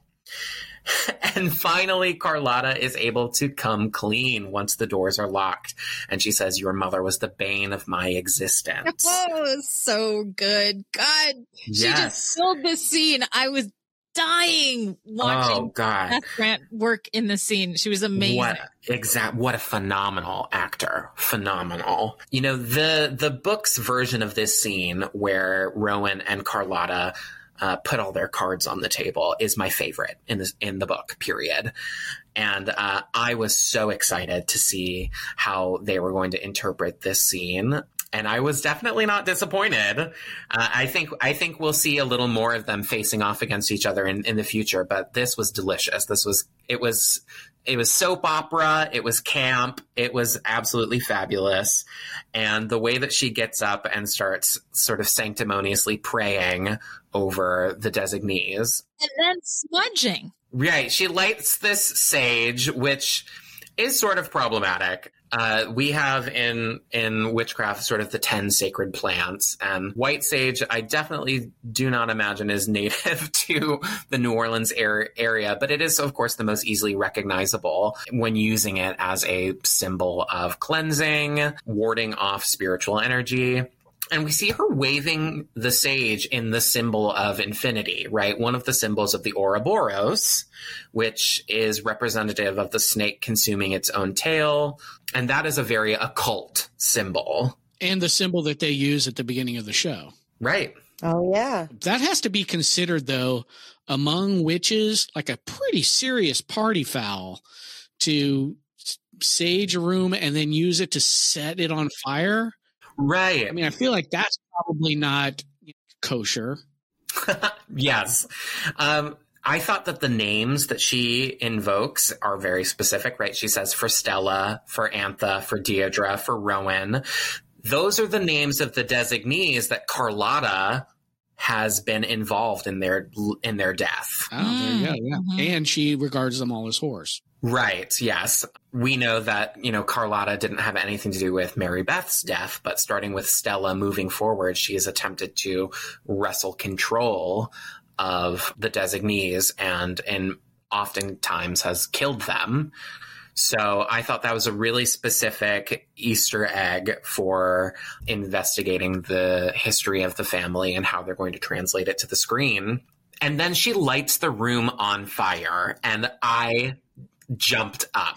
And finally, Carlotta is able to come clean once the doors are locked. And she says, your mother was the bane of my existence. Oh, so good. God, yes. She just sold this scene. I was dying watching oh, God. Beth Grant work in the scene. She was amazing. What exact? What a phenomenal actor! Phenomenal. You know, the the book's version of this scene where Rowan and Carlotta uh, put all their cards on the table is my favorite in this in the book. Period. And uh, I was so excited to see how they were going to interpret this scene. And I was definitely not disappointed. Uh, I think I think we'll see a little more of them facing off against each other in, in the future. But this was delicious. This was it was it was soap opera. It was camp. It was absolutely fabulous. And the way that she gets up and starts sort of sanctimoniously praying over the designees, and then smudging. Right, she lights this sage, which is sort of problematic. Uh, we have in in witchcraft sort of the ten sacred plants, and white sage I definitely do not imagine is native to the New Orleans er- area, but it is of course the most easily recognizable when using it as a symbol of cleansing, warding off spiritual energy. And we see her waving the sage in the symbol of infinity, right? One of the symbols of the Ouroboros, which is representative of the snake consuming its own tail. And that is a very occult symbol. And the symbol that they use at the beginning of the show. Right. Oh, yeah. That has to be considered, though, among witches, like a pretty serious party foul to sage a room and then use it to set it on fire. Right. I mean, I feel like that's probably not kosher. Yes. Um, I thought that the names that she invokes are very specific, right? She says for Stella, for Antha, for Deirdre, for Rowan. Those are the names of the designees that Carlotta has been involved in their in their death. Oh, there you go. Yeah. Mm-hmm. And she regards them all as whores. Right. Yes. We know that, you know, Carlotta didn't have anything to do with Mary Beth's death, but starting with Stella moving forward, she has attempted to wrestle control of the designees and, and oftentimes has killed them. So I thought that was a really specific Easter egg for investigating the history of the family and how they're going to translate it to the screen. And then she lights the room on fire, and I jumped up.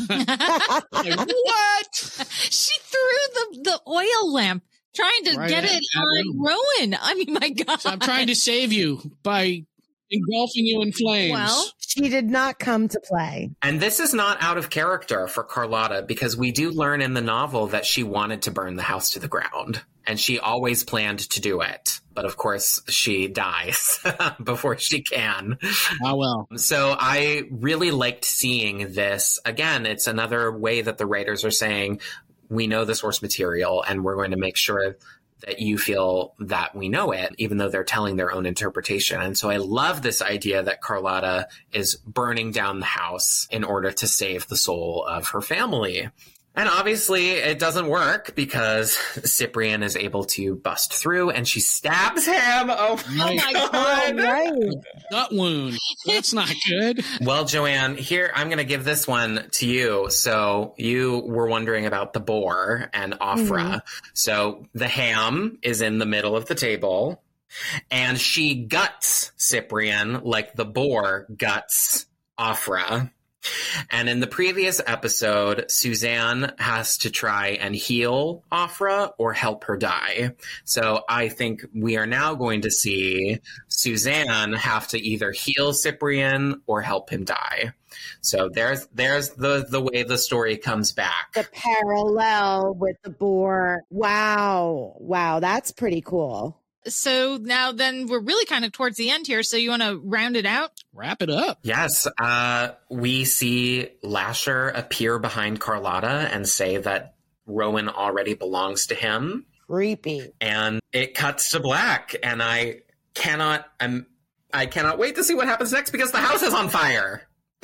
What? She threw the, the oil lamp trying to Right get at- it at on Rowan. I mean, my God. So I'm trying to save you by engulfing you in flames. Well, She did not come to play. And this is not out of character for Carlotta, because we do learn in the novel that she wanted to burn the house to the ground, and she always planned to do it. But of course, she dies before she can. Ah, well. So I really liked seeing this. Again, it's another way that the writers are saying, we know the source material, and we're going to make sure that you feel that we know it, even though they're telling their own interpretation. And so I love this idea that Carlotta is burning down the house in order to save the soul of her family. And obviously it doesn't work, because Cyprian is able to bust through and she stabs him. Oh my, Right. God. Right. Gut wound. That's not good. Well, Joanne, here, I'm going to give this one to you. So you were wondering about the boar and Afra. Mhm. So the ham is in the middle of the table, and she guts Cyprian like the boar guts Afra. And in the previous episode, Suzanne has to try and heal Afra or help her die. So I think we are now going to see Suzanne have to either heal Cyprian or help him die. So there's there's the, the way the story comes back. The parallel with the boar. Wow. Wow. That's pretty cool. so now then we're really kind of towards the end here. So you want to round it out? Wrap it up. Yes, uh, we see Lasher appear behind Carlotta and say that Rowan already belongs to him. Creepy. And it cuts to black, and I cannot, I'm, I cannot wait to see what happens next, because the house is on fire.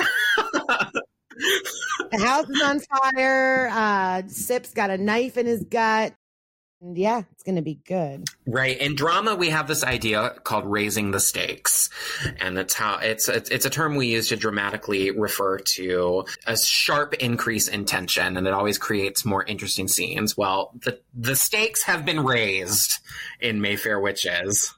The house is on fire. Uh, Sip's got a knife in his gut. And yeah, it's going to be good. Right. In drama, we have this idea called raising the stakes. And it's how it's, it's, it's a term we use to dramatically refer to a sharp increase in tension. And it always creates more interesting scenes. Well, the, the stakes have been raised in Mayfair Witches.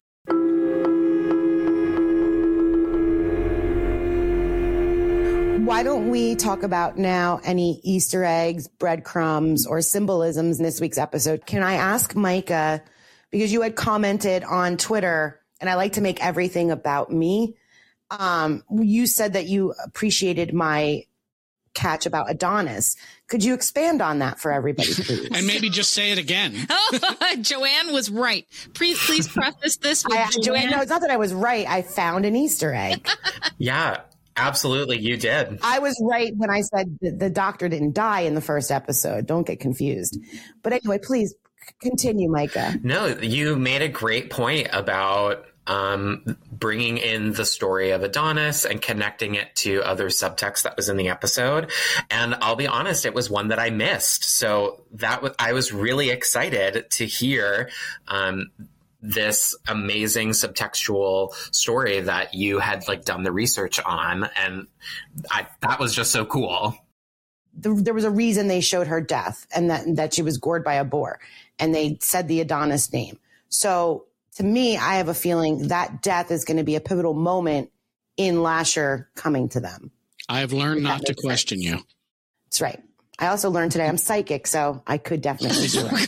Why don't we talk about now any Easter eggs, breadcrumbs, or symbolisms in this week's episode? Can I ask Micah, because you had commented on Twitter, and I like to make everything about me. Um, you said that you appreciated my catch about Adonis. Could you expand on that for everybody, please? And maybe just say it again. Oh, Joanne was right. Please, please preface this with I, Joanne. Joanne, no, it's not that I was right. I found an Easter egg. Yeah, absolutely. You did. I was right when I said the, the doctor didn't die in the first episode. Don't get confused. But anyway, please c- continue, Micah. No, you made a great point about um, bringing in the story of Adonis and connecting it to other subtext that was in the episode. And I'll be honest, it was one that I missed. So that was, I was really excited to hear um, this amazing subtextual story that you had like done the research on. And I, that was just so cool. The, there was a reason they showed her death, and that, that she was gored by a boar, and they said the Adonis name. So to me, I have a feeling that death is going to be a pivotal moment in Lasher coming to them. I've learned That not to makes question sense. you. That's right. I also learned today I'm psychic, so I could definitely do it.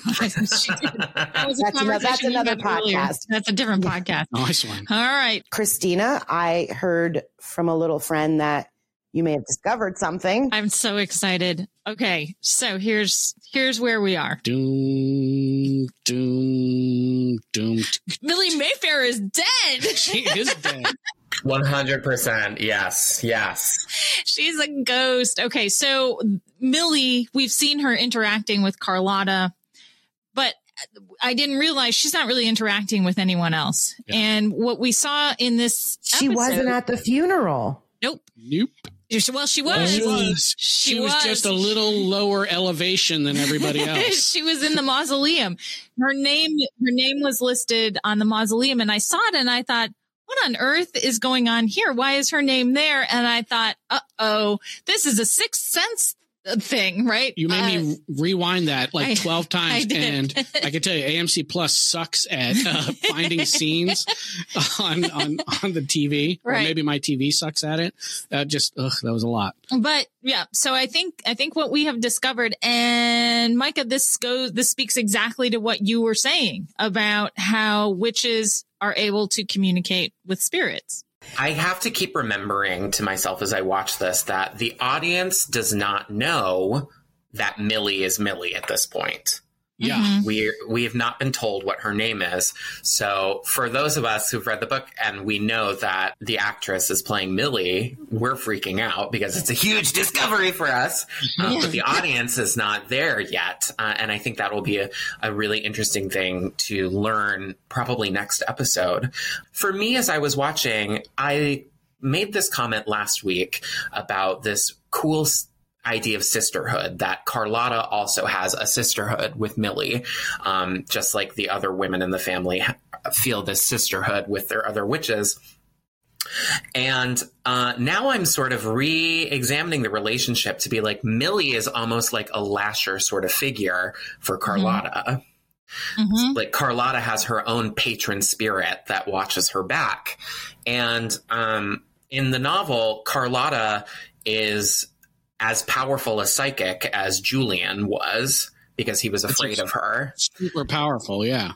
That was a That's another- that's conversation we another had earlier. podcast. That's a different podcast. Nice one. All right. Christina, I heard from a little friend that you may have discovered something. I'm so excited. Okay, so here's here's where we are. Doom, doom, doom. Millie Mayfair is dead. She is dead. one hundred percent. Yes. Yes. She's a ghost. Okay, so Millie, we've seen her interacting with Carlotta, but I didn't realize she's not really interacting with anyone else. Yeah. And what we saw in this She episode- wasn't at the funeral. Nope. Nope. Well, she was. She was. She, She was just a little lower elevation than everybody else. She was in the mausoleum. Her name, her name was listed on the mausoleum, and I saw it and I thought, what on earth is going on here? Why is her name there? And I thought, uh-oh, this is a Sixth Sense thing, right? You made uh, me rewind that like I, twelve times. I and I can tell you, A M C Plus sucks at uh, finding scenes on, on, on the T V. Right. Or maybe my T V sucks at it. Uh, just, ugh, that was a lot. But yeah, so I think, I think what we have discovered, and Micah, this goes, this speaks exactly to what you were saying about how witches are able to communicate with spirits. I have to keep remembering to myself as I watch this that the audience does not know that Millie is Millie at this point. Yeah. Mm-hmm. We we have not been told what her name is. So for those of us who've read the book and we know that the actress is playing Millie, we're freaking out because it's a huge discovery for us. Uh, Yeah. But the audience is not there yet. Uh, and I think that will be a, a really interesting thing to learn probably next episode. For me, as I was watching, I made this comment last week about this cool idea of sisterhood, that Carlotta also has a sisterhood with Millie, um, just like the other women in the family feel this sisterhood with their other witches. And uh, now I'm sort of re-examining the relationship to be like, Millie is almost like a Lasher sort of figure for Carlotta. Mm-hmm. Like Carlotta has her own patron spirit that watches her back. And um, in the novel, Carlotta is as powerful a psychic as Julian was because he was afraid of her. Super powerful, yeah.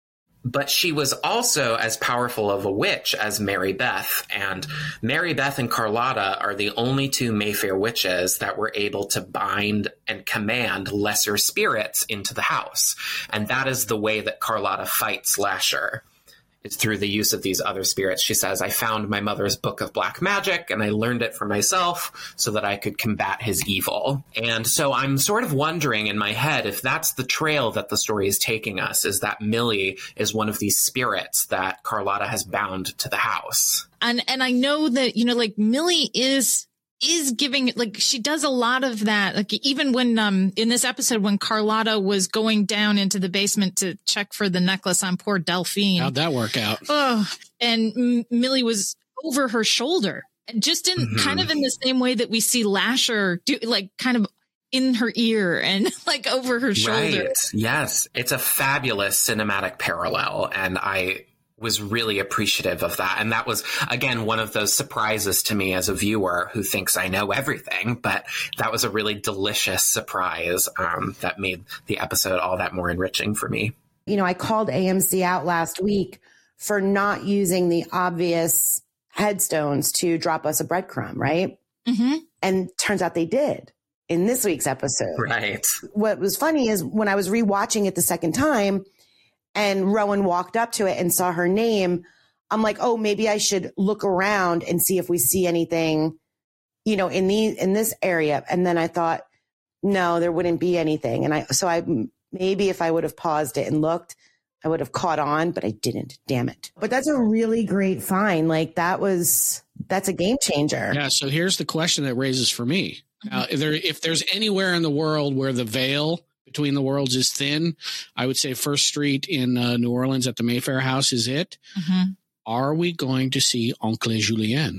But she was also as powerful of a witch as Mary Beth. And Mary Beth and Carlotta are the only two Mayfair witches that were able to bind and command lesser spirits into the house. And that is the way that Carlotta fights Lasher. It's through the use of these other spirits. She says, I found my mother's book of black magic and I learned it for myself so that I could combat his evil. And so I'm sort of wondering in my head if that's the trail that the story is taking us, is that Millie is one of these spirits that Carlotta has bound to the house. And, and I know that, you know, like Millie is, is giving, like, she does a lot of that. Like, even when, um, in this episode, when Carlotta was going down into the basement to check for the necklace on poor Delphine. How'd that work out? Oh, and M- Millie was over her shoulder, and just in Mm-hmm. kind of in the same way that we see Lasher do, like, kind of in her ear and like over her shoulder. Right. Yes. It's a fabulous cinematic parallel. And I was really appreciative of that. And that was, again, one of those surprises to me as a viewer who thinks I know everything. But that was a really delicious surprise um, that made the episode all that more enriching for me. You know, I called A M C out last week for not using the obvious headstones to drop us a breadcrumb, right? Mm-hmm. And turns out they did in this week's episode. Right. What was funny is when I was rewatching it the second time and Rowan walked up to it and saw her name, I'm like, oh, maybe I should look around and see if we see anything, you know, in the, in this area. And then I thought, no, there wouldn't be anything. And I, so I, maybe if I would have paused it and looked, I would have caught on, but I didn't. Damn it. But that's a really great find. Like that was, that's a game changer. Yeah. So here's the question that raises for me. Now, if, there, if there's anywhere in the world where the veil between the worlds is thin, I would say First Street in uh, New Orleans at the Mayfair House is it. Mm-hmm. Are we going to see Oncle Julien?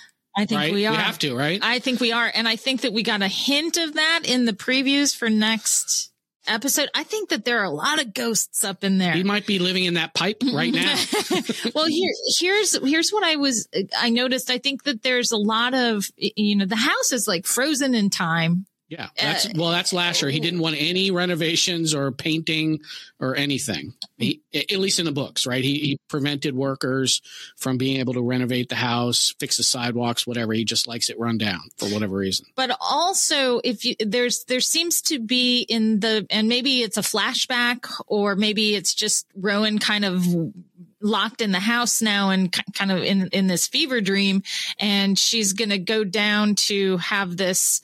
I think right? we are. We have to, right? I think we are. And I think that we got a hint of that in the previews for next episode. I think that there are a lot of ghosts up in there. He might be living in that pipe right now. Well, here, here's, here's what I was, I noticed. I think that there's a lot of, you know, the house is like frozen in time. Yeah. That's, well, that's Lasher. He didn't want any renovations or painting or anything. He, at least in the books, right? He, he prevented workers from being able to renovate the house, fix the sidewalks, whatever. He just likes it run down for whatever reason. But also, if you, there's, there seems to be in the, and maybe it's a flashback or maybe it's just Rowan kind of locked in the house now and kind of in, in this fever dream. And she's going to go down to have this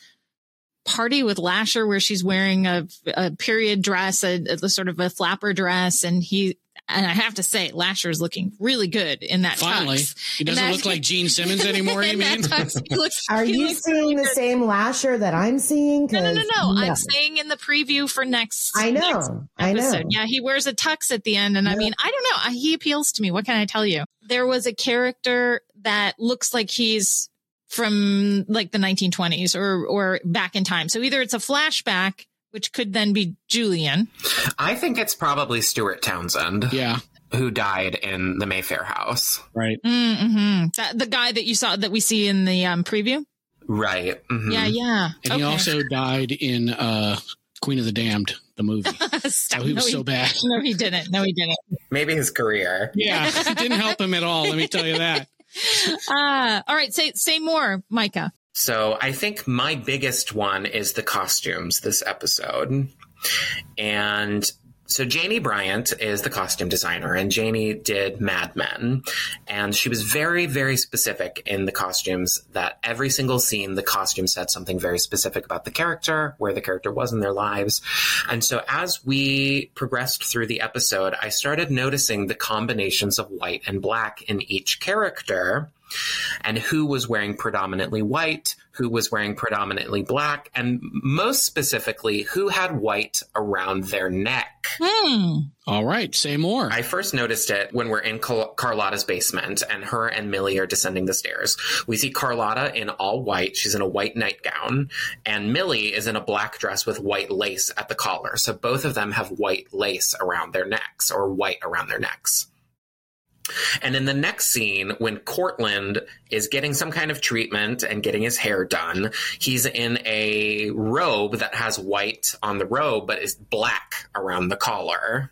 party with Lasher where she's wearing a, a period dress, a, a sort of a flapper dress. And he, And I have to say, Lasher is looking really good in that Finally, tux. he doesn't that, look like Gene Simmons anymore, you mean? Tux, he looks, Are he you looks seeing really the good. same Lasher that I'm seeing? No, no, no, no. no. I'm saying in the preview for next. I know. next I know. episode. Yeah, he wears a tux at the end. And Yeah. I mean, I don't know. He appeals to me. What can I tell you? There was a character that looks like he's from like the nineteen twenties or, or back in time. So either it's a flashback, which could then be Julian. I think it's probably Stuart Townsend. Yeah. Who died in the Mayfair house. Right. Mm-hmm. That, the guy that you saw that we see in the um, preview. Right. Mm-hmm. Yeah, yeah. And okay. he also died in uh, Queen of the Damned, the movie. Stop. Oh, he was no, so bad. No, he didn't. No, he didn't. Maybe his career. Yeah, it didn't help him at all. Let me tell you that. Uh, all right. Say, say more, Micah. So I think my biggest one is the costumes this episode. And so Janie Bryant is the costume designer, and Janie did Mad Men. And she was very, very specific in the costumes, that every single scene, the costume said something very specific about the character, where the character was in their lives. And so as we progressed through the episode, I started noticing the combinations of white and black in each character, and who was wearing predominantly white, who was wearing predominantly black, and most specifically, who had white around their neck. Hmm. All right, say more. I first noticed it when we're in Car- Carlotta's basement and her and Millie are descending the stairs. We see Carlotta in all white. She's in a white nightgown, and Millie is in a black dress with white lace at the collar. So both of them have white lace around their necks, or white around their necks. And in the next scene, when Cortland is getting some kind of treatment and getting his hair done, he's in a robe that has white on the robe, but is black around the collar.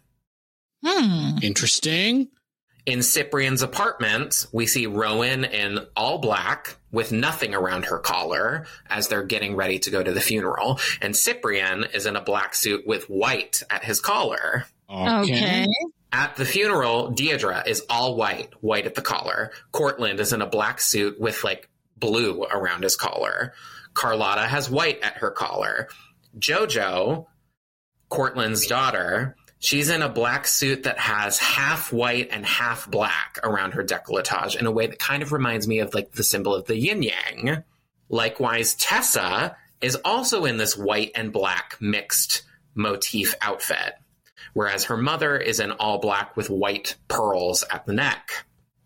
Hmm. Interesting. In Cyprian's apartment, we see Rowan in all black with nothing around her collar as they're getting ready to go to the funeral. And Cyprian is in a black suit with white at his collar. Okay. Okay. At the funeral, Deirdre is all white, white at the collar. Cortland is in a black suit with like blue around his collar. Carlotta has white at her collar. Jojo, Cortland's daughter, she's in a black suit that has half white and half black around her décolletage in a way that kind of reminds me of like the symbol of the yin yang. Likewise, Tessa is also in this white and black mixed motif outfit, whereas her mother is in all black with white pearls at the neck.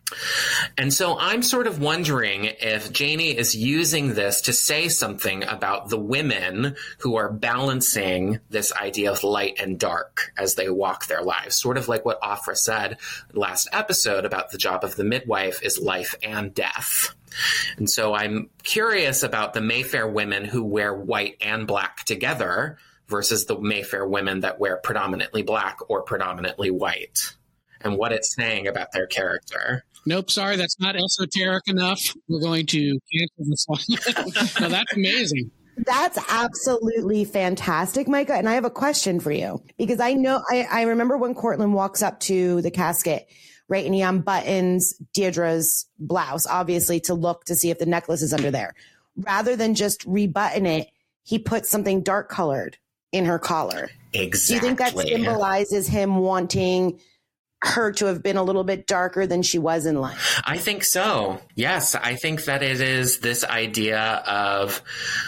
And so I'm sort of wondering if Janie is using this to say something about the women who are balancing this idea of light and dark as they walk their lives, sort of like what Afra said last episode about the job of the midwife is life and death. And so I'm curious about the Mayfair women who wear white and black together versus the Mayfair women that wear predominantly black or predominantly white, and what it's saying about their character. Nope, sorry, that's not esoteric enough. We're going to cancel this one. No, that's amazing. That's absolutely fantastic, Micah. And I have a question for you, because I know, I, I remember when Cortland walks up to the casket, right? And he unbuttons Deirdre's blouse, obviously, to look to see if the necklace is under there. Rather than just rebutton it, he puts something dark colored in her collar. Exactly. Do you think that symbolizes him wanting her to have been a little bit darker than she was in life? I think so. Yes, I think that it is this idea of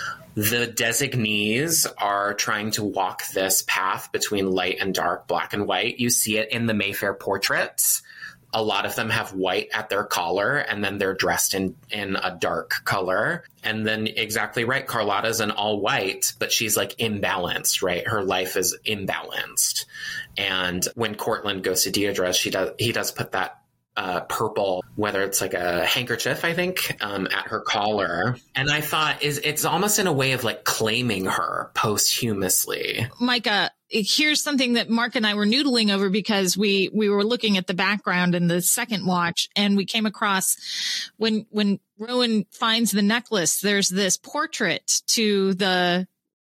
the designees are trying to walk this path between light and dark, black and white. You see it in the Mayfair portraits. A lot of them have white at their collar, and then they're dressed in, in a dark color. And then exactly right, Carlotta's in all white, but she's like imbalanced, right? Her life is imbalanced. And when Cortland goes to Deirdre, she does he does put that uh, purple, whether it's like a handkerchief, I think, um, at her collar. And I thought is it's almost in a way of like claiming her posthumously. Micah, here's something that Mark and I were noodling over because we, we were looking at the background in the second watch, and we came across when, when Rowan finds the necklace, there's this portrait to the,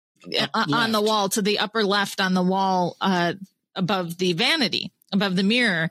uh, on the wall, to the upper left on the wall, uh, above the vanity, above the mirror.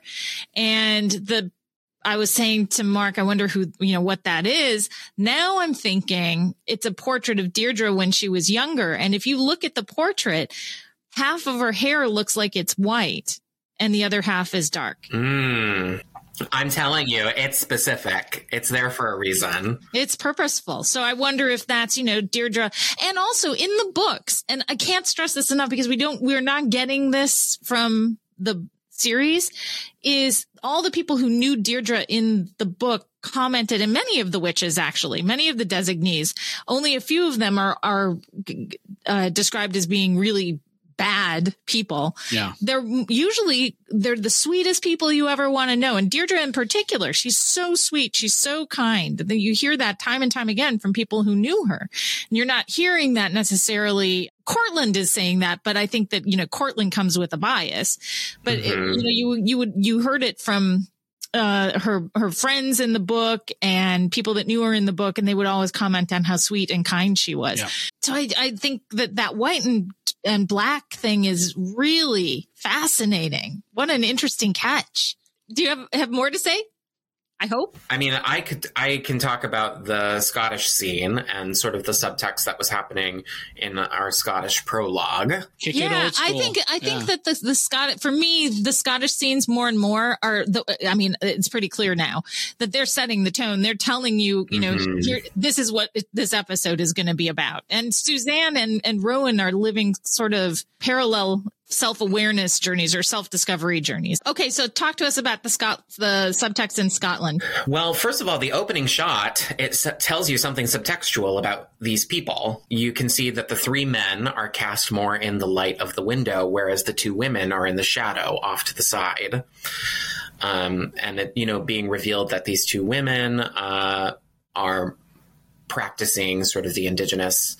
And the, I was saying to Mark, I wonder who, you know, what that is. Now I'm thinking it's a portrait of Deirdre when she was younger. And if you look at the portrait, half of her hair looks like it's white and the other half is dark. Mm. I'm telling you, it's specific. It's there for a reason. It's purposeful. So I wonder if that's, you know, Deirdre. And also in the books, and I can't stress this enough because we don't, we're not getting this from the series, is all the people who knew Deirdre in the book commented, and many of the witches, actually, many of the designees, only a few of them are, are uh, described as being really bad people. Yeah. They're usually, they're the sweetest people you ever want to know. And Deirdre in particular, she's so sweet. She's so kind. You hear that time and time again from people who knew her. And you're not hearing that necessarily. Cortland is saying that, but I think that, you know, Cortland comes with a bias, but mm-hmm. it, you know, you, you would, you heard it from uh, her, her friends in the book and people that knew her in the book, and they would always comment on how sweet and kind she was. Yeah. So I, I think that that white and, and black thing is really fascinating. What an interesting catch. Do you have, have more to say? I hope. I mean, I could, I can talk about the Scottish scene and sort of the subtext that was happening in our Scottish prologue. Kick yeah, I think, I think yeah. that the, the Scottish, for me, the Scottish scenes more and more are the, I mean, it's pretty clear now that they're setting the tone. They're telling you, you know, mm-hmm. here, this is what this episode is going to be about. And Suzanne and, and Rowan are living sort of parallel self-awareness journeys or self-discovery journeys. Okay, so talk to us about the Scot the subtext in Scotland. Well, first of all, the opening shot, it s- tells you something subtextual about these people. You can see that the three men are cast more in the light of the window, whereas the two women are in the shadow off to the side. Um, and, it, you know, being revealed that these two women uh, are practicing sort of the indigenous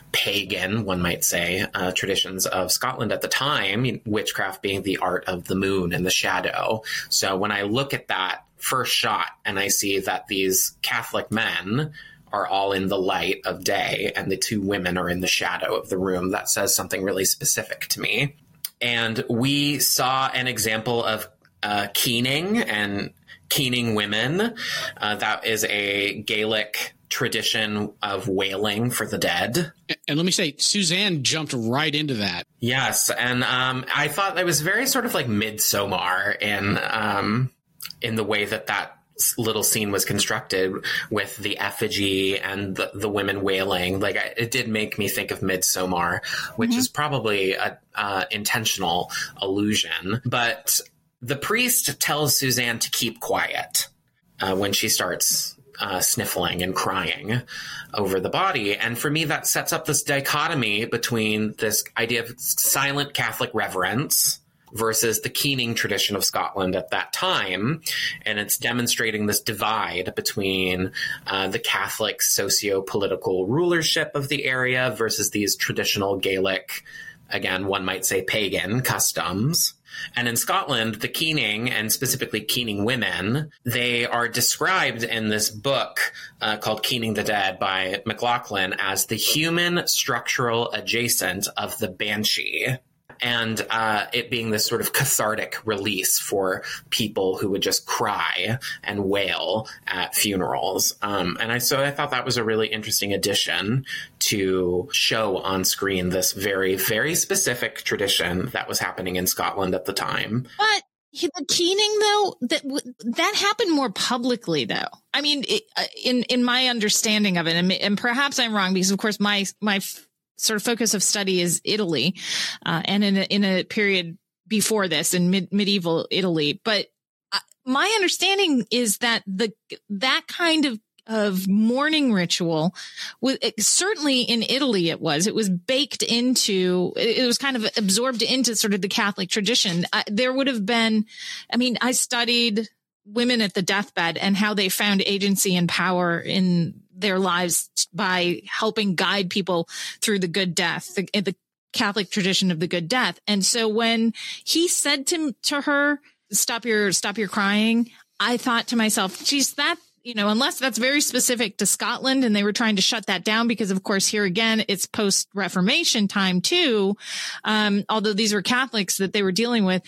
pagan, one might say, uh, traditions of Scotland at the time, witchcraft being the art of the moon and the shadow. So when I look at that first shot and I see that these Catholic men are all in the light of day and the two women are in the shadow of the room, that says something really specific to me. And we saw an example of uh, keening and keening women. Uh, that is a Gaelic tradition of wailing for the dead. And let me say, Suzanne jumped right into that. Yes, and um, I thought it was very sort of like Midsommar in um, in the way that that little scene was constructed with the effigy and the, the women wailing. Like I, it did make me think of Midsommar, which mm-hmm. is probably a uh, intentional allusion. But the priest tells Suzanne to keep quiet uh, when she starts Uh, sniffling and crying over the body. And for me, that sets up this dichotomy between this idea of silent Catholic reverence versus the keening tradition of Scotland at that time. And it's demonstrating this divide between uh, the Catholic socio-political rulership of the area versus these traditional Gaelic, again, one might say pagan customs. And in Scotland, the keening, and specifically keening women, they are described in this book uh, called Keening the Dead by McLaughlin as the human structural adjacent of the banshee. And uh, it being this sort of cathartic release for people who would just cry and wail at funerals. Um, and I so I thought that was a really interesting addition to show on screen this very, very specific tradition that was happening in Scotland at the time. But the keening, though, that that happened more publicly, though. I mean, it, in in my understanding of it, and, and perhaps I'm wrong because, of course, my my. sort of focus of study is Italy, uh, and in a, in a period before this in mid, medieval Italy. But uh, my understanding is that the that kind of of mourning ritual was certainly in Italy. It was it was baked into it was kind of absorbed into sort of the Catholic tradition. Uh, there would have been, I mean, I studied women at the deathbed and how they found agency and power in their lives by helping guide people through the good death, the, the Catholic tradition of the good death. And so when he said to, to her, stop your, stop your crying, I thought to myself, geez, that, you know, unless that's very specific to Scotland and they were trying to shut that down because, of course, here again, it's post-Reformation time too. Um, although these were Catholics that they were dealing with.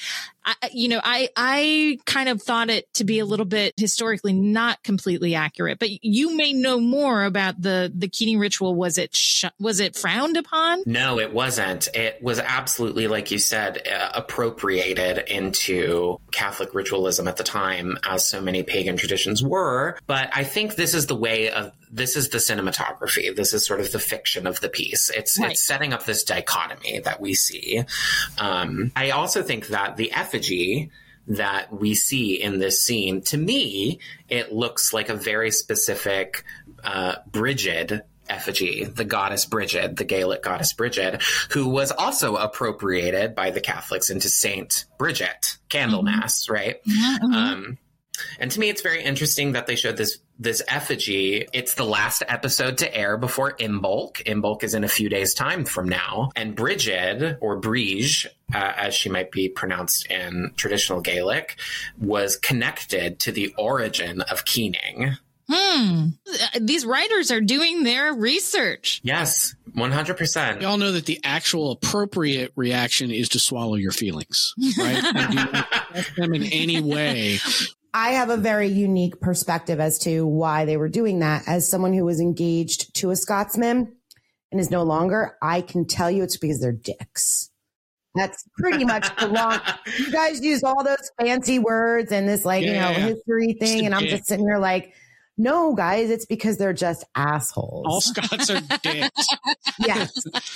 I, you know, I, I kind of thought it to be a little bit historically not completely accurate, but you may know more about the, the Keating ritual. Was it, sh- was it frowned upon? No, it wasn't. It was absolutely, like you said, uh, appropriated into Catholic ritualism at the time, as so many pagan traditions were. But I think this is the way of, this is the cinematography. This is sort of the fiction of the piece. It's, right. It's setting up this dichotomy that we see. Um, I also think that the effigy that we see in this scene, to me, it looks like a very specific uh, Brigid effigy, the goddess Brigid, the Gaelic goddess Brigid, who was also appropriated by the Catholics into Saint Bridget, Candlemas, mm-hmm. right? Mm-hmm. Um, and to me, it's very interesting that they showed this this effigy. It's the last episode to air before Imbolc. Imbolc is in a few days' time from now. And Brigid, or Brige, uh, as she might be pronounced in traditional Gaelic, was connected to the origin of keening. Hmm. These writers are doing their research. Yes, one hundred percent. We all know that the actual appropriate reaction is to swallow your feelings, right? And do not test them in any way. I have a very unique perspective as to why they were doing that. As someone who was engaged to a Scotsman and is no longer, I can tell you it's because they're dicks. That's pretty much the long. You guys use all those fancy words and this like, yeah, you know, yeah. history thing. And I'm just sitting here like, no, guys, it's because they're just assholes. All Scots are dicks. Yes.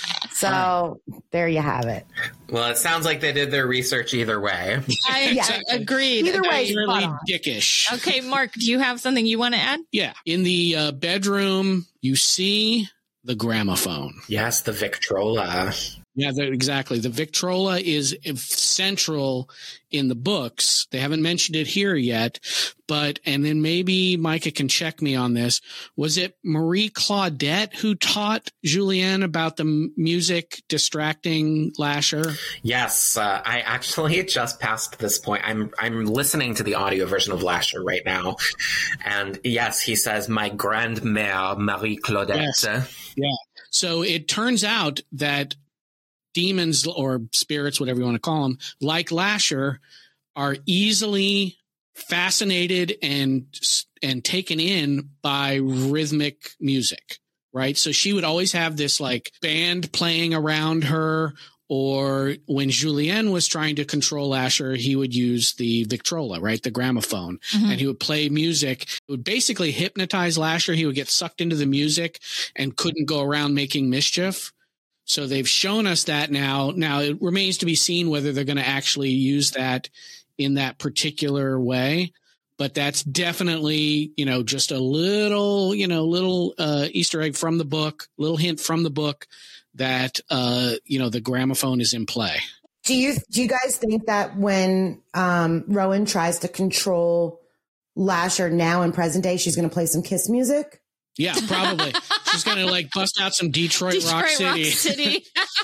So there you have it. Well, it sounds like they did their research either way. I yeah, agreed. Either way, really dickish. Okay, Mark, do you have something you want to add? Yeah. In the uh, bedroom, you see the gramophone. Yes, the Victrola. Yeah, exactly. The Victrola is central in the books. They haven't mentioned it here yet, but, and then maybe Micah can check me on this. Was it Marie Claudette who taught Julienne about the music distracting Lasher? Yes, uh, I actually just passed this point. I'm, I'm listening to the audio version of Lasher right now. And yes, he says, my grandmère, Marie Claudette. Yes. Yeah. So it turns out that demons or spirits, whatever you want to call them, like Lasher, are easily fascinated and and taken in by rhythmic music, right? So she would always have this like band playing around her, or when Julienne was trying to control Lasher, he would use the Victrola, right? The gramophone, mm-hmm. and he would play music. It would basically hypnotize Lasher. He would get sucked into the music and couldn't go around making mischief. So they've shown us that now. Now it remains to be seen whether they're going to actually use that in that particular way. But that's definitely, you know, just a little, you know, little uh, Easter egg from the book, little hint from the book that, uh, you know, the gramophone is in play. Do you do you guys think that when um, Rowan tries to control Lasher now in present day, she's going to play some Kiss music? Yeah, probably. She's going to like bust out some Detroit, Detroit Rock City. Rock City.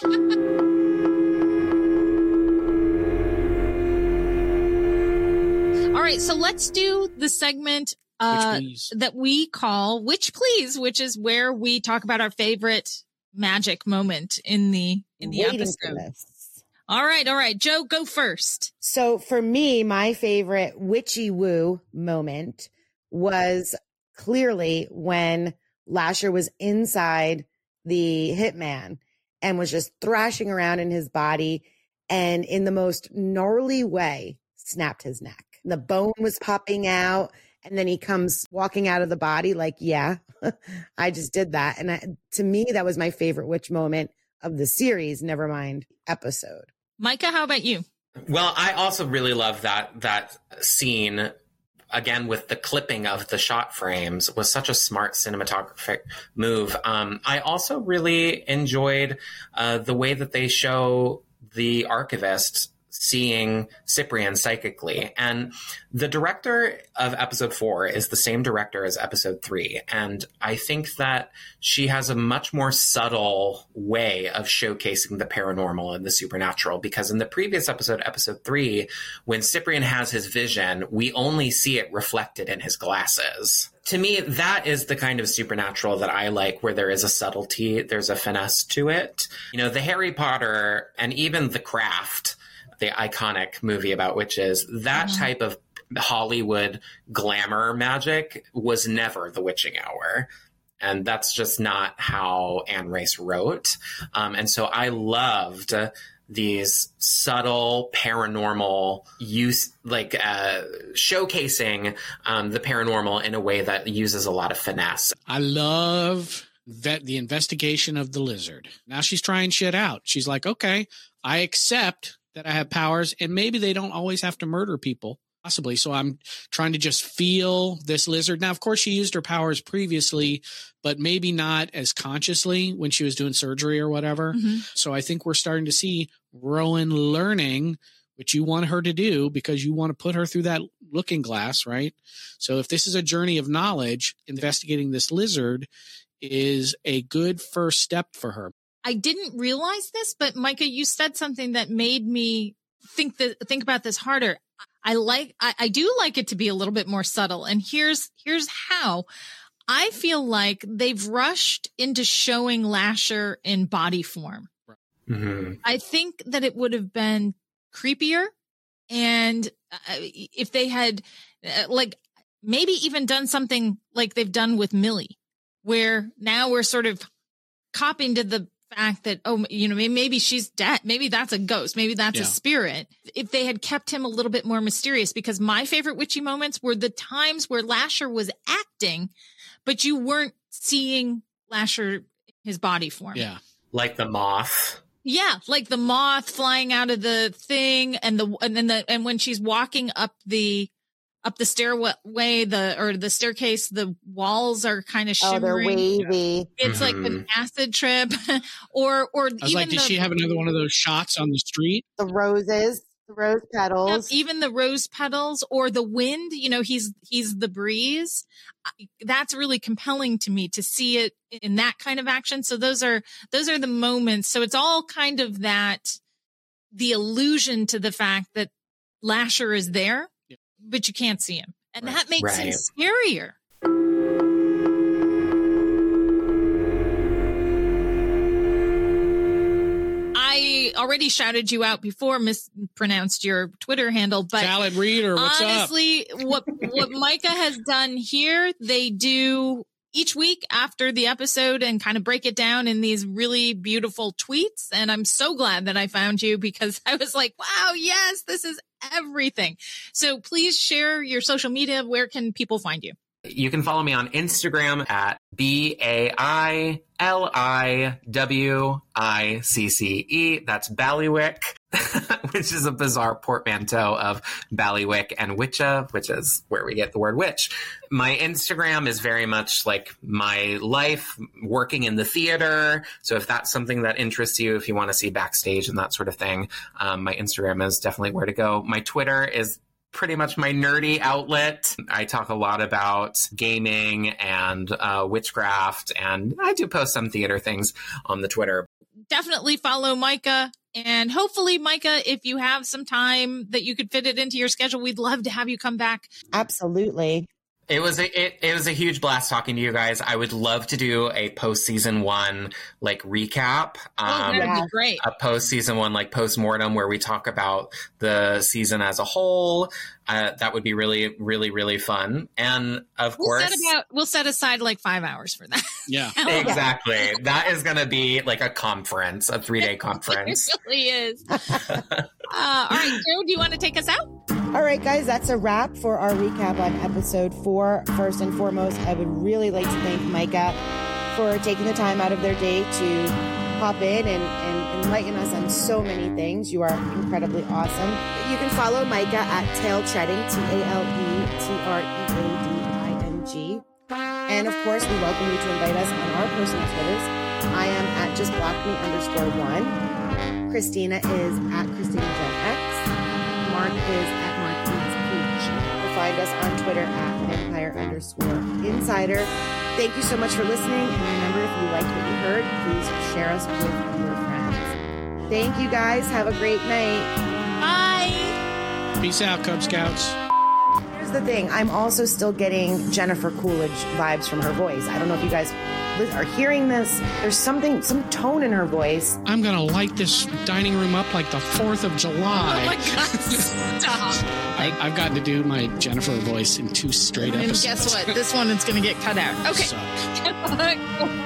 All right, so let's do the segment uh, that we call Witch Please, which is where we talk about our favorite magic moment in the in the Waiting episode. All right, all right. Joe, go first. So for me, my favorite witchy woo moment was clearly when Lasher was inside the hitman and was just thrashing around in his body and in the most gnarly way snapped his neck. The bone was popping out and then he comes walking out of the body like, yeah, I just did that. And I, to me, that was my favorite witch moment of the series, never mind episode. Micah, how about you? Well, I also really love that that scene. Again, with the clipping of the shot frames, was such a smart cinematographic move. Um, I also really enjoyed uh, the way that they show the archivist seeing Cyprian psychically. And the director of episode four is the same director as episode three. And I think that she has a much more subtle way of showcasing the paranormal and the supernatural, because in the previous episode, episode three, when Cyprian has his vision, we only see it reflected in his glasses. To me, that is the kind of supernatural that I like, where there is a subtlety, there's a finesse to it. You know, the Harry Potter and even The Craft the iconic movie about witches, that mm-hmm. type of Hollywood glamour magic was never The Witching Hour. And that's just not how Anne Rice wrote. Um, and so I loved these subtle paranormal use, like uh, showcasing um, the paranormal in a way that uses a lot of finesse. I love that the investigation of the lizard. Now she's trying shit out. She's like, okay, I accept that I have powers, and maybe they don't always have to murder people. Possibly. So I'm trying to just feel this lizard. Now, of course, she used her powers previously, but maybe not as consciously when she was doing surgery or whatever. Mm-hmm. So I think we're starting to see Rowan learning, which you want her to do because you want to put her through that looking glass, right? So if this is a journey of knowledge, investigating this lizard is a good first step for her. I didn't realize this, but Micah, you said something that made me think that think about this harder. I like, I, I do like it to be a little bit more subtle. And here's, here's how. I feel like they've rushed into showing Lasher in body form. Mm-hmm. I think that it would have been creepier. And uh, if they had uh, like maybe even done something like they've done with Millie, where now we're sort of copping to the fact that, oh, you know, maybe she's dead. Maybe that's a ghost. Maybe that's yeah. a spirit. If they had kept him a little bit more mysterious, because my favorite witchy moments were the times where Lasher was acting, but you weren't seeing Lasher in his body form. Yeah. Like the moth. Yeah. Like the moth flying out of the thing and the, and then the, and when she's walking up the, up the stairway, the or the staircase, the walls are kind of shimmering. Oh, they're wavy. It's mm-hmm. like an acid trip, or or I was even like, did the, she have another one of those shots on the street? The roses, the rose petals, yeah, even the rose petals, or the wind. You know, he's he's the breeze. That's really compelling to me to see it in that kind of action. So those are those are the moments. So it's all kind of that, the allusion to the fact that Lasher is there, but you can't see him. And right. that makes right. him scarier. I already shouted you out before, mispronounced your Twitter handle, but Salad Reader, what's honestly, up? what what Micah has done here, they do each week after the episode and kind of break it down in these really beautiful tweets. And I'm so glad that I found you, because I was like, wow, yes, this is everything. So please share your social media. Where can people find you? You can follow me on Instagram at B A I L I W I C C E. That's Ballywick, which is a bizarre portmanteau of Ballywick and Witcha, which is where we get the word witch. My Instagram is very much like my life working in the theater. So if that's something that interests you, if you want to see backstage and that sort of thing, um, my Instagram is definitely where to go. My Twitter is pretty much my nerdy outlet. I talk a lot about gaming and uh, witchcraft, and I do post some theater things on the Twitter. Definitely follow Micah. And hopefully, Micah, if you have some time that you could fit it into your schedule, we'd love to have you come back. Absolutely. It was a it, it was a huge blast talking to you guys. I would love to do a post season one like recap. Um, oh, that'd be great. A post season one like post mortem where we talk about the season as a whole. Uh, that would be really, really, really fun. And of we'll course, set about, we'll set aside like five hours for that. Yeah, exactly. That is going to be like a conference, a three day conference. It really is. uh, all right, Joe, do you want to take us out? All right, guys, that's a wrap for our recap on episode four. First and foremost, I would really like to thank Micah for taking the time out of their day to pop in and, and enlighten us on so many things. You are incredibly awesome. You can follow Micah at Tail Treading, T A L E T R E A D I N G. And of course, we welcome you to invite us on our personal Twitters. I am at justblockme underscore one. Christina is at Christina Gen X. Mark is at Mark Eats Peach. You'll find us on Twitter at Vampire underscore Insider. Thank you so much for listening. And remember, if you liked what you heard, please share us with your friends. Thank you guys. Have a great night. Bye. Peace out, Cub Scouts. Here's the thing. I'm also still getting Jennifer Coolidge vibes from her voice. I don't know if you guys are hearing this. There's something, some tone in her voice. I'm going to light this dining room up like the fourth of July. Oh my God, stop. I, I've gotten to do my Jennifer voice in two straight And episodes. guess what? This one is going to get cut out. Okay. So.